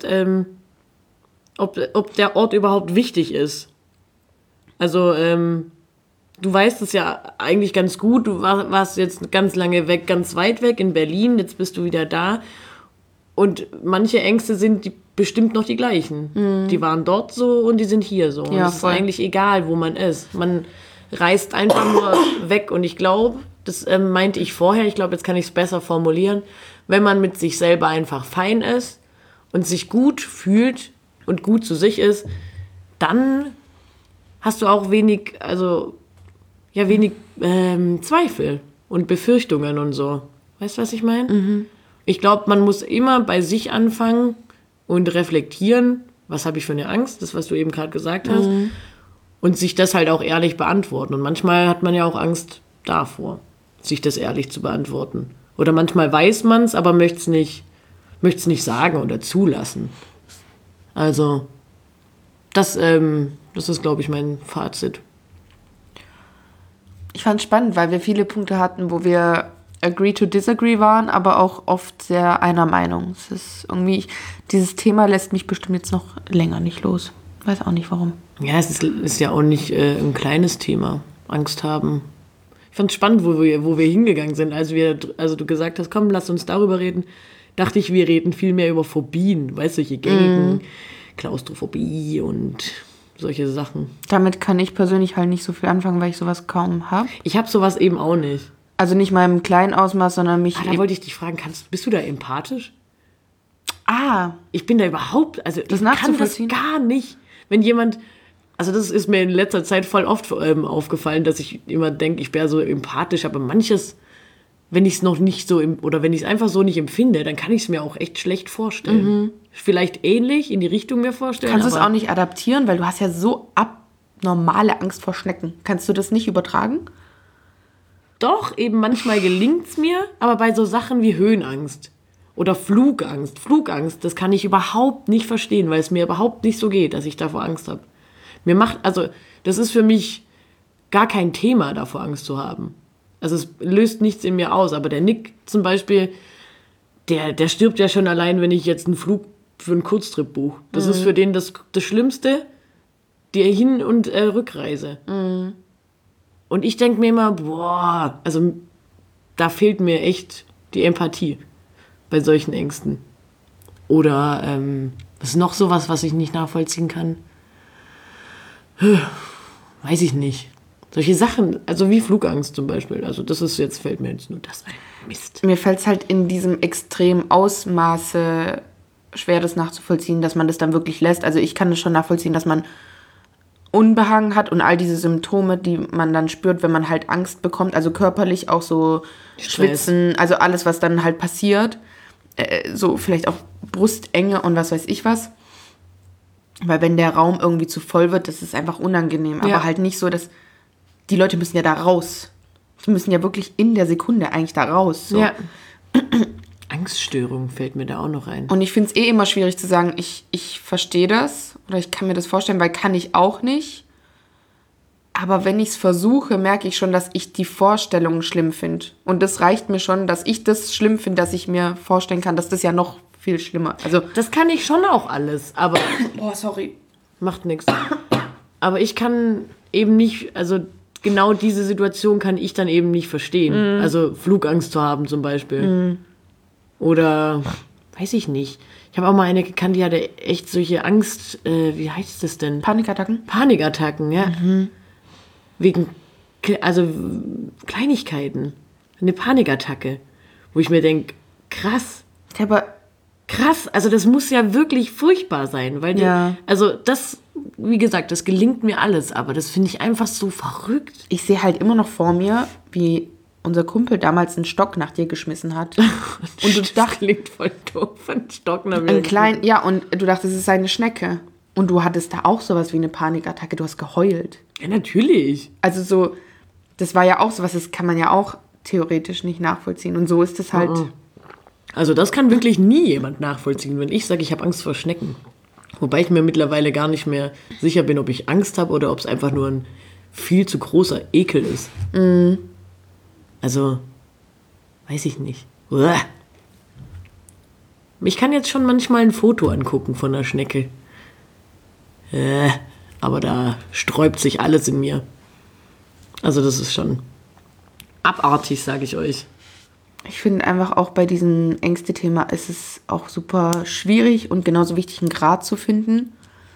ob der Ort überhaupt wichtig ist. Also, du weißt es ja eigentlich ganz gut. Du warst jetzt ganz lange weg, ganz weit weg in Berlin. Jetzt bist du wieder da. Und manche Ängste sind bestimmt noch die gleichen. Die waren dort so und die sind hier so. Und Ja, es ist voll. eigentlich egal, wo man ist. Man reist einfach nur weg. Und ich glaube, das meinte ich vorher, ich glaube, jetzt kann ich es besser formulieren, wenn man mit sich selber einfach fein ist und sich gut fühlt und gut zu sich ist, dann hast du auch wenig Zweifel und Befürchtungen und so. Weißt du, was ich meine? Ich glaube, man muss immer bei sich anfangen und reflektieren, was habe ich für eine Angst, das, was du eben gerade gesagt hast, und sich das halt auch ehrlich beantworten. Und manchmal hat man ja auch Angst davor, sich das ehrlich zu beantworten. Oder manchmal weiß man es, aber möchte es nicht sagen oder zulassen. Also, das ist, glaube ich, mein Fazit. Ich fand es spannend, weil wir viele Punkte hatten, wo wir agree to disagree waren, aber auch oft sehr einer Meinung. Es ist irgendwie, dieses Thema lässt mich bestimmt jetzt noch länger nicht los. Weiß auch nicht warum. Ja, es ist ja auch nicht ein kleines Thema, Angst haben. Ich fand es spannend, wo wir hingegangen sind. Also du gesagt hast, komm, lass uns darüber reden, dachte ich, wir reden viel mehr über Phobien, weißt du, solche gängigen Klaustrophobie und solche Sachen. Damit kann ich persönlich halt nicht so viel anfangen, weil ich sowas kaum habe. Ich habe sowas eben auch nicht. Also nicht mal im kleinen Ausmaß, sondern mich... Da wollte ich dich fragen, bist du da empathisch? Ah, Ich bin da überhaupt, also Das ich kann das nachzuvollziehen? gar nicht. Wenn jemand, also das ist mir in letzter Zeit voll oft aufgefallen, dass ich immer denke, ich wäre so empathisch, aber manches, wenn ich es noch nicht so, oder wenn ich es einfach so nicht empfinde, dann kann ich es mir auch echt schlecht vorstellen. Vielleicht ähnlich in die Richtung mir vorstellen. kannst du es aber auch nicht adaptieren, weil du hast ja so abnormale Angst vor Schnecken. Kannst du das nicht übertragen? Doch, eben manchmal gelingt es mir, aber bei so Sachen wie Höhenangst oder Flugangst, das kann ich überhaupt nicht verstehen, weil es mir überhaupt nicht so geht, dass ich davor Angst habe. Das ist für mich gar kein Thema, davor Angst zu haben. Also es löst nichts in mir aus, aber der Nick zum Beispiel, der stirbt ja schon allein, wenn ich jetzt einen Flug für einen Kurztrip buche. Das ist für den das Schlimmste, die Hin- und Rückreise. Und ich denke mir immer, boah, also da fehlt mir echt die Empathie bei solchen Ängsten. Oder Das ist noch sowas, was ich nicht nachvollziehen kann. Weiß ich nicht. Solche Sachen, also wie Flugangst zum Beispiel. Also fällt mir jetzt nur das ein. Mist. Mir fällt es halt in diesem extremen Ausmaße schwer, das nachzuvollziehen, dass man das dann wirklich lässt. Also ich kann das schon nachvollziehen, dass man Unbehagen hat und all diese Symptome, die man dann spürt, wenn man halt Angst bekommt, also körperlich auch so Stress. Schwitzen, also alles, was dann halt passiert, so vielleicht auch Brustenge und was weiß ich was. Weil wenn der Raum irgendwie zu voll wird, das ist einfach unangenehm. Ja. Aber halt nicht so, dass die Leute müssen ja da raus. Die müssen ja wirklich in der Sekunde eigentlich da raus. So. Ja. Angststörung fällt mir da auch noch ein. Und ich finde es immer schwierig zu sagen, ich verstehe das oder ich kann mir das vorstellen, weil kann ich auch nicht. Aber wenn ich es versuche, merke ich schon, dass ich die Vorstellung schlimm finde. Und das reicht mir schon, dass ich das schlimm finde, dass ich mir vorstellen kann, dass das ja noch viel schlimmer. Also Das kann ich schon auch alles, aber oh, sorry. macht nichts. Aber ich kann eben nicht, also genau diese Situation kann ich dann eben nicht verstehen. Also Flugangst zu haben zum Beispiel. Oder, weiß ich nicht. Ich habe auch mal eine gekannt, die hatte echt solche Angst, wie heißt das denn? Panikattacken? Panikattacken, ja. Wegen, also Kleinigkeiten. Eine Panikattacke. Wo ich mir denke, krass. Aber Krass, also das muss ja wirklich furchtbar sein, weil Ja. also das, wie gesagt, das gelingt mir alles, aber das finde ich einfach so verrückt. ich sehe halt immer noch vor mir, wie unser Kumpel damals einen Stock nach dir geschmissen hat. Und du das dachtest, klingt voll doof, ein Stock nach mir. ein klein, ja, und du dachtest, es ist eine Schnecke. Und du hattest da auch sowas wie eine Panikattacke, du hast geheult. Ja, natürlich. Also so, das war ja auch sowas, das kann man ja auch theoretisch nicht nachvollziehen. Und so ist es halt, Also das kann wirklich nie jemand nachvollziehen, wenn ich sage, ich habe Angst vor Schnecken. Wobei ich mir mittlerweile gar nicht mehr sicher bin, ob ich Angst habe oder ob es einfach nur ein viel zu großer Ekel ist. Also, weiß ich nicht. Uah. Ich kann jetzt schon manchmal ein Foto angucken von einer Schnecke. Aber da sträubt sich alles in mir. Also das ist schon abartig, sage ich euch. ich finde einfach auch bei diesem Ängste-Thema ist es auch super schwierig und genauso wichtig, einen Grad zu finden.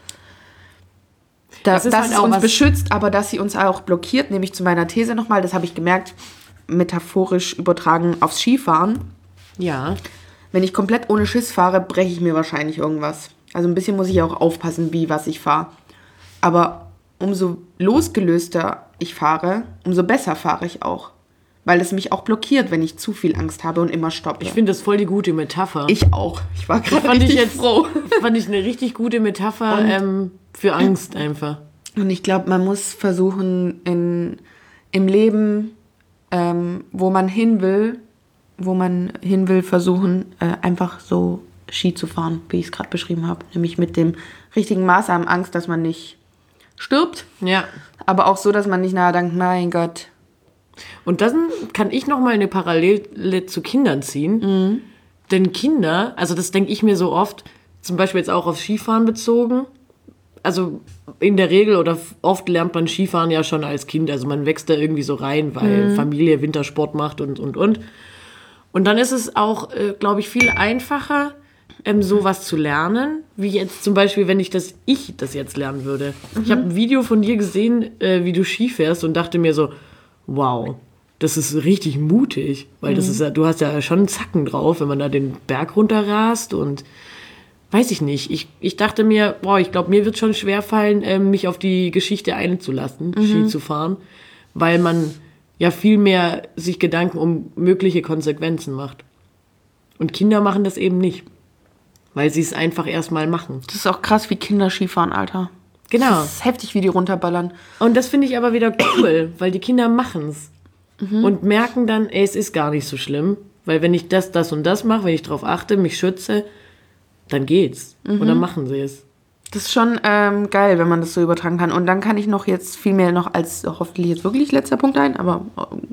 Das ist Dass halt es auch uns was- beschützt, aber dass sie uns auch blockiert, nämlich zu meiner These nochmal, das habe ich gemerkt, metaphorisch übertragen aufs Skifahren. Ja. Wenn ich komplett ohne Schiss fahre, breche ich mir wahrscheinlich irgendwas. Also ein bisschen muss ich auch aufpassen, wie was ich fahre. Aber umso losgelöster ich fahre, umso besser fahre ich auch. Weil es mich auch blockiert, wenn ich zu viel Angst habe und immer stoppe. Ich finde das voll die gute Metapher. Ich auch. Ich war gerade fand richtig ich jetzt froh. Fand ich eine richtig gute Metapher für Angst einfach. Und ich glaube, man muss versuchen, im Leben, wo man hin will, versuchen, einfach so Ski zu fahren, wie ich es gerade beschrieben habe. Nämlich mit dem richtigen Maß an Angst, dass man nicht stirbt, Ja. aber auch so, dass man nicht nachher denkt, mein Gott. Und dann kann ich noch mal eine Parallele zu Kindern ziehen. Denn Kinder, also das denke ich mir so oft, zum Beispiel jetzt auch auf Skifahren bezogen. Also in der Regel oder oft lernt man Skifahren ja schon als Kind. Also man wächst da irgendwie so rein, weil Familie Wintersport macht und. Und dann ist es auch, glaube ich, viel einfacher, sowas zu lernen, wie jetzt zum Beispiel, wenn ich das jetzt lernen würde. Ich habe ein Video von dir gesehen, wie du Ski fährst und dachte mir so, wow, das ist richtig mutig, weil das ist ja, du hast ja schon einen Zacken drauf, wenn man da den Berg runterrast und weiß ich nicht. Ich dachte mir, boah, ich glaube, mir wird schon schwerfallen, mich auf die Geschichte einzulassen, Ski zu fahren, weil man ja viel mehr sich Gedanken um mögliche Konsequenzen macht. Und Kinder machen das eben nicht, weil sie es einfach erstmal machen. Das ist auch krass, wie Kinder Skifahren, Alter. Genau. Das ist heftig, wie die runterballern. Und das finde ich aber wieder cool, weil die Kinder machen's und merken dann, ey, es ist gar nicht so schlimm, weil wenn ich das und das mache, wenn ich darauf achte, mich schütze, dann geht's. Und dann machen sie es. Das ist schon geil, wenn man das so übertragen kann. Und dann kann ich noch jetzt viel mehr noch als hoffentlich jetzt wirklich letzter Punkt ein, aber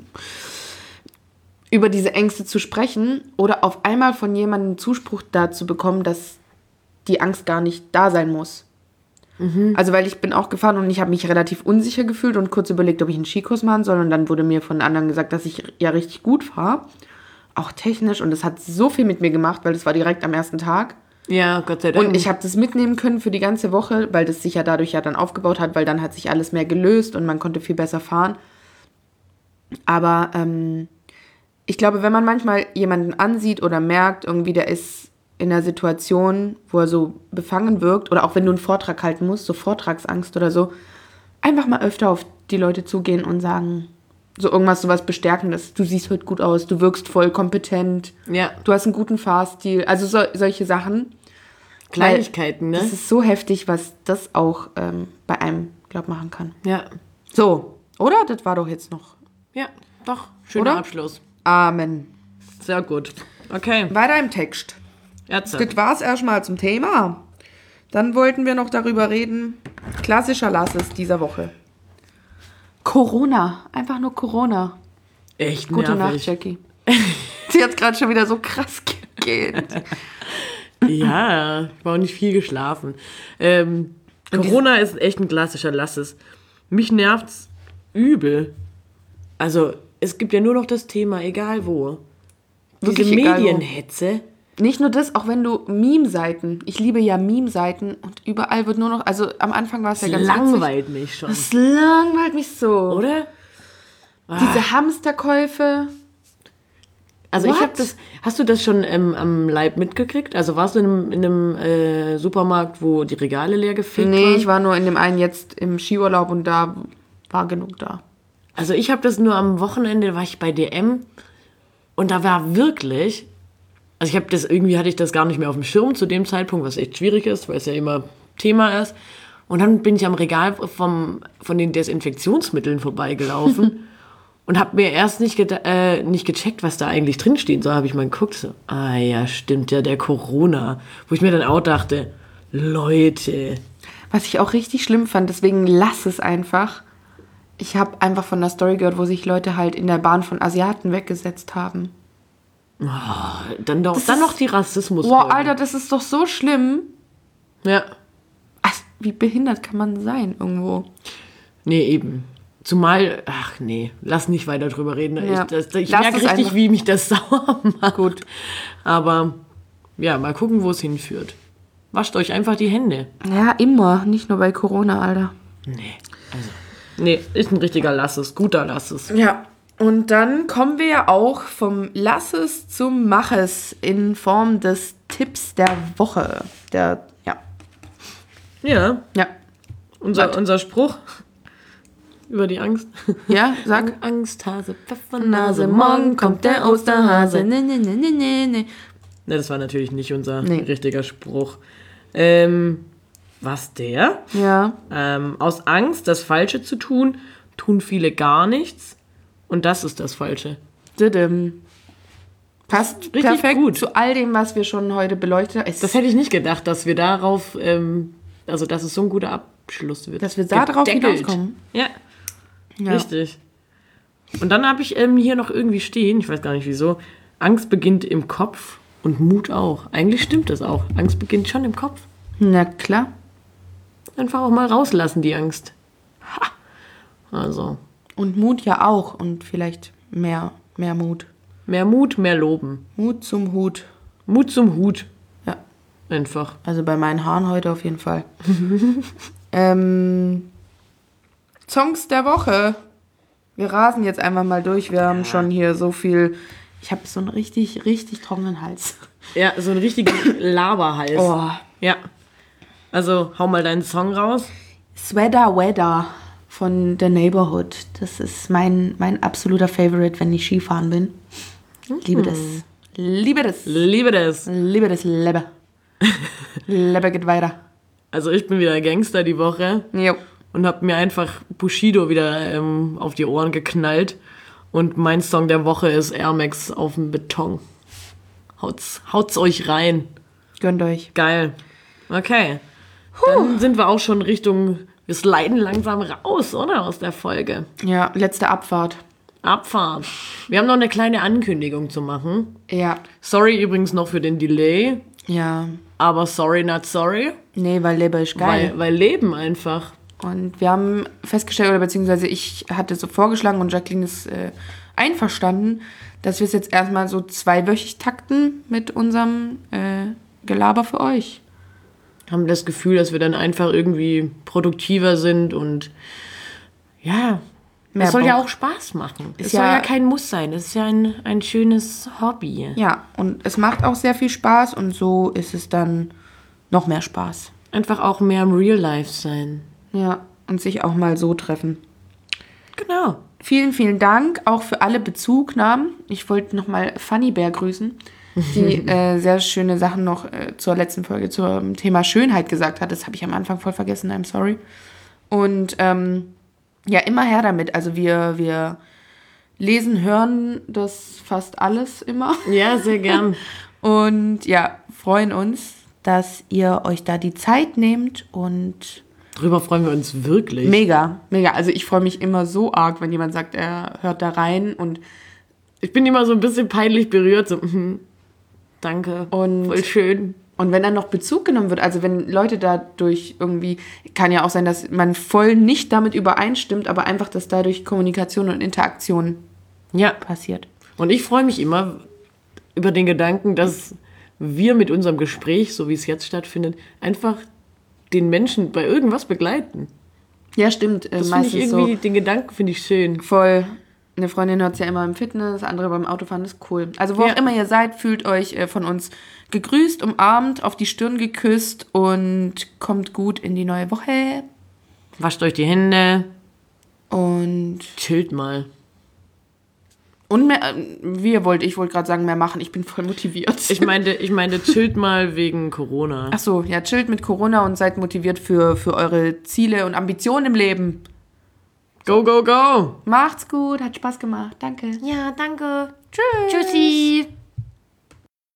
über diese Ängste zu sprechen oder auf einmal von jemandem Zuspruch dazu bekommen, dass die Angst gar nicht da sein muss. Also weil ich bin auch gefahren und ich habe mich relativ unsicher gefühlt und kurz überlegt, ob ich einen Skikurs machen soll. Und dann wurde mir von anderen gesagt, dass ich ja richtig gut fahre. Auch technisch. Und das hat so viel mit mir gemacht, weil das war direkt am ersten Tag. Ja, Gott sei Dank. Und ich habe das mitnehmen können für die ganze Woche, weil das sich ja dadurch ja dann aufgebaut hat, weil dann hat sich alles mehr gelöst und man konnte viel besser fahren. Aber ich glaube, wenn man manchmal jemanden ansieht oder merkt, irgendwie der ist in einer Situation, wo er so befangen wirkt, oder auch wenn du einen Vortrag halten musst, so Vortragsangst oder so, einfach mal öfter auf die Leute zugehen und sagen, so irgendwas, sowas Bestärkendes. Du siehst heute gut aus, du wirkst voll kompetent, Ja. du hast einen guten Fahrstil, also solche Sachen. Kleinigkeiten, ne? Das ist so heftig, was das auch bei einem, glaub, machen kann. Ja. So, oder? Das war doch jetzt noch. Ja, doch. Schöner Oder? Abschluss. Amen. Sehr gut. Okay. Weiter im Text. Jetzt. Das war's erstmal zum Thema. Dann wollten wir noch darüber reden. Klassischer Lasses dieser Woche. Corona. Einfach nur Corona. Echt Gute Nacht, nervig. Jackie. Sie hat gerade schon wieder so krass gegähnt. Ja, ich habe auch nicht viel geschlafen. Corona ist echt ein klassischer Lasses. Mich nervt's übel. Also, es gibt ja nur noch das Thema, egal wo. Wirklich Diese egal wo. Medienhetze. Nicht nur das, auch wenn du Meme-Seiten, ich liebe ja Meme-Seiten und überall wird nur noch, also am Anfang war es ja Das ganz witzig. langweilt mich schon. Das langweilt mich so. Oder? Diese Hamsterkäufe. Also ich What? habe das, hast du das schon am Leib mitgekriegt? Also warst du in einem Supermarkt, wo die Regale leer gefegt Nee, waren? ich war nur in dem einen jetzt im Skiurlaub und da war genug da. Also ich habe das nur am Wochenende, war ich bei DM und da war wirklich, also hatte ich das gar nicht mehr auf dem Schirm zu dem Zeitpunkt, was echt schwierig ist, weil es ja immer Thema ist. Und dann bin ich am Regal von den Desinfektionsmitteln vorbeigelaufen und habe mir erst nicht gecheckt, was da eigentlich drinsteht. So habe ich mal geguckt, so, ah ja, stimmt ja, der Corona. Wo ich mir dann auch dachte, Leute. Was ich auch richtig schlimm fand, deswegen lass es einfach. Ich habe einfach von der Story gehört, wo sich Leute halt in der Bahn von Asiaten weggesetzt haben. Dann noch die Rassismus. Boah, Alter, das ist doch so schlimm. Ja. Ach, wie behindert kann man sein irgendwo? Nee, eben. Zumal, ach nee, lass nicht weiter drüber reden. Ja. Ich Lass merke es richtig, einfach. wie mich das sauer macht. Gut. Aber ja, mal gucken, wo es hinführt. Wascht euch einfach die Hände. Ja, immer. Nicht nur bei Corona, Alter. Nee, ist ein richtiger Lasses, guter Lasses. Ja. Und dann kommen wir ja auch vom Lasses zum Maches in Form des Tipps der Woche. Ja. Unser Spruch über die Angst. Ja, sag. Angsthase, Pfeffernase, morgen kommt der Osterhase. Nee. Ne, das war natürlich nicht unser Nee. richtiger Spruch. Was der? Ja. Aus Angst, das Falsche zu tun, tun viele gar nichts. Und das ist das Falsche. Didim. Passt Richtig perfekt gut. zu all dem, was wir schon heute beleuchtet haben. Das hätte ich nicht gedacht, dass wir darauf, dass es so ein guter Abschluss wird. Dass wir da drauf Gedeckelt. hinauskommen. Ja, Ja. richtig. Und dann habe ich hier noch irgendwie stehen, ich weiß gar nicht wieso, Angst beginnt im Kopf und Mut auch. Eigentlich stimmt das auch. Angst beginnt schon im Kopf. Na klar. Einfach auch mal rauslassen, die Angst. Ha. Also, Und Mut ja auch. Und vielleicht mehr Mut. mehr Mut, mehr Loben. Mut zum Hut. Mut zum Hut. Ja. Einfach. Also bei meinen Haaren heute auf jeden Fall. Songs der Woche. Wir rasen jetzt einfach mal durch. Wir haben schon hier so viel. Ich habe so einen richtig, richtig trockenen Hals. Ja, so ein richtiger Laberhals. Oh. Ja. Also, hau mal deinen Song raus. Sweater Weather von The Neighborhood. Das ist mein absoluter Favorite, wenn ich Skifahren bin. Liebe das. Liebe das. Liebe das. Liebe das Lebe. Lebe geht weiter. Also, ich bin wieder Gangster die Woche Jo. und hab mir einfach Bushido wieder auf die Ohren geknallt. Und mein Song der Woche ist Air Max auf dem Beton. Haut's euch rein. Gönnt euch. Geil. Okay. Dann sind wir auch schon Richtung, wir sliden langsam raus, oder? Aus der Folge. Ja, letzte Abfahrt. Abfahrt. Wir haben noch eine kleine Ankündigung zu machen. Ja. Sorry übrigens noch für den Delay, Ja. aber sorry not sorry, Nee, weil Lebe ist geil. weil Leben einfach. Und wir haben festgestellt, oder beziehungsweise ich hatte so vorgeschlagen und Jacqueline ist einverstanden, dass wir es jetzt erstmal so 2-wöchig takten mit unserem Gelaber für euch. Haben das Gefühl, dass wir dann einfach irgendwie produktiver sind und ja, es soll ja auch Spaß machen. Es soll ja kein Muss sein. Es ist ja ein schönes Hobby. Ja, und es macht auch sehr viel Spaß und so ist es dann noch mehr Spaß. Einfach auch mehr im Real Life sein. Ja, und sich auch mal so treffen. Genau. Vielen, vielen Dank auch für alle Bezugnahmen. Ich wollte nochmal Funny Bear grüßen, die sehr schöne Sachen noch zur letzten Folge zum Thema Schönheit gesagt hat. Das habe ich am Anfang voll vergessen, I'm sorry. Und ja, immer her damit. Also wir lesen, hören das fast alles immer. Ja, sehr gern. Und ja, freuen uns, dass ihr euch da die Zeit nehmt und Drüber freuen wir uns wirklich. mega, mega. Also ich freue mich immer so arg, wenn jemand sagt, er hört da rein und Ich bin immer so ein bisschen peinlich berührt. So, danke, Und- voll schön. Und wenn dann noch Bezug genommen wird, also wenn Leute dadurch irgendwie, kann ja auch sein, dass man voll nicht damit übereinstimmt, aber einfach, dass dadurch Kommunikation und Interaktion Ja, passiert. und ich freue mich immer über den Gedanken, dass wir mit unserem Gespräch, so wie es jetzt stattfindet, einfach den Menschen bei irgendwas begleiten. Ja, stimmt. Das finde ich irgendwie, den Gedanken finde ich schön. Voll. Eine Freundin hört es ja immer im Fitness, andere beim Autofahren, das ist cool. Also wo Ja. auch immer ihr seid, fühlt euch von uns gegrüßt, umarmt, auf die Stirn geküsst und kommt gut in die neue Woche. Wascht euch die Hände, Und chillt mal. mehr, wie ihr wollt, ich wollte gerade sagen, mehr machen, ich bin voll motiviert. Ich meinte, chillt mal wegen Corona. Ach so, ja, chillt mit Corona und seid motiviert für eure Ziele und Ambitionen im Leben. Go, go, go! Macht's gut, hat Spaß gemacht. Danke. Ja, danke. Tschüss. Tschüssi.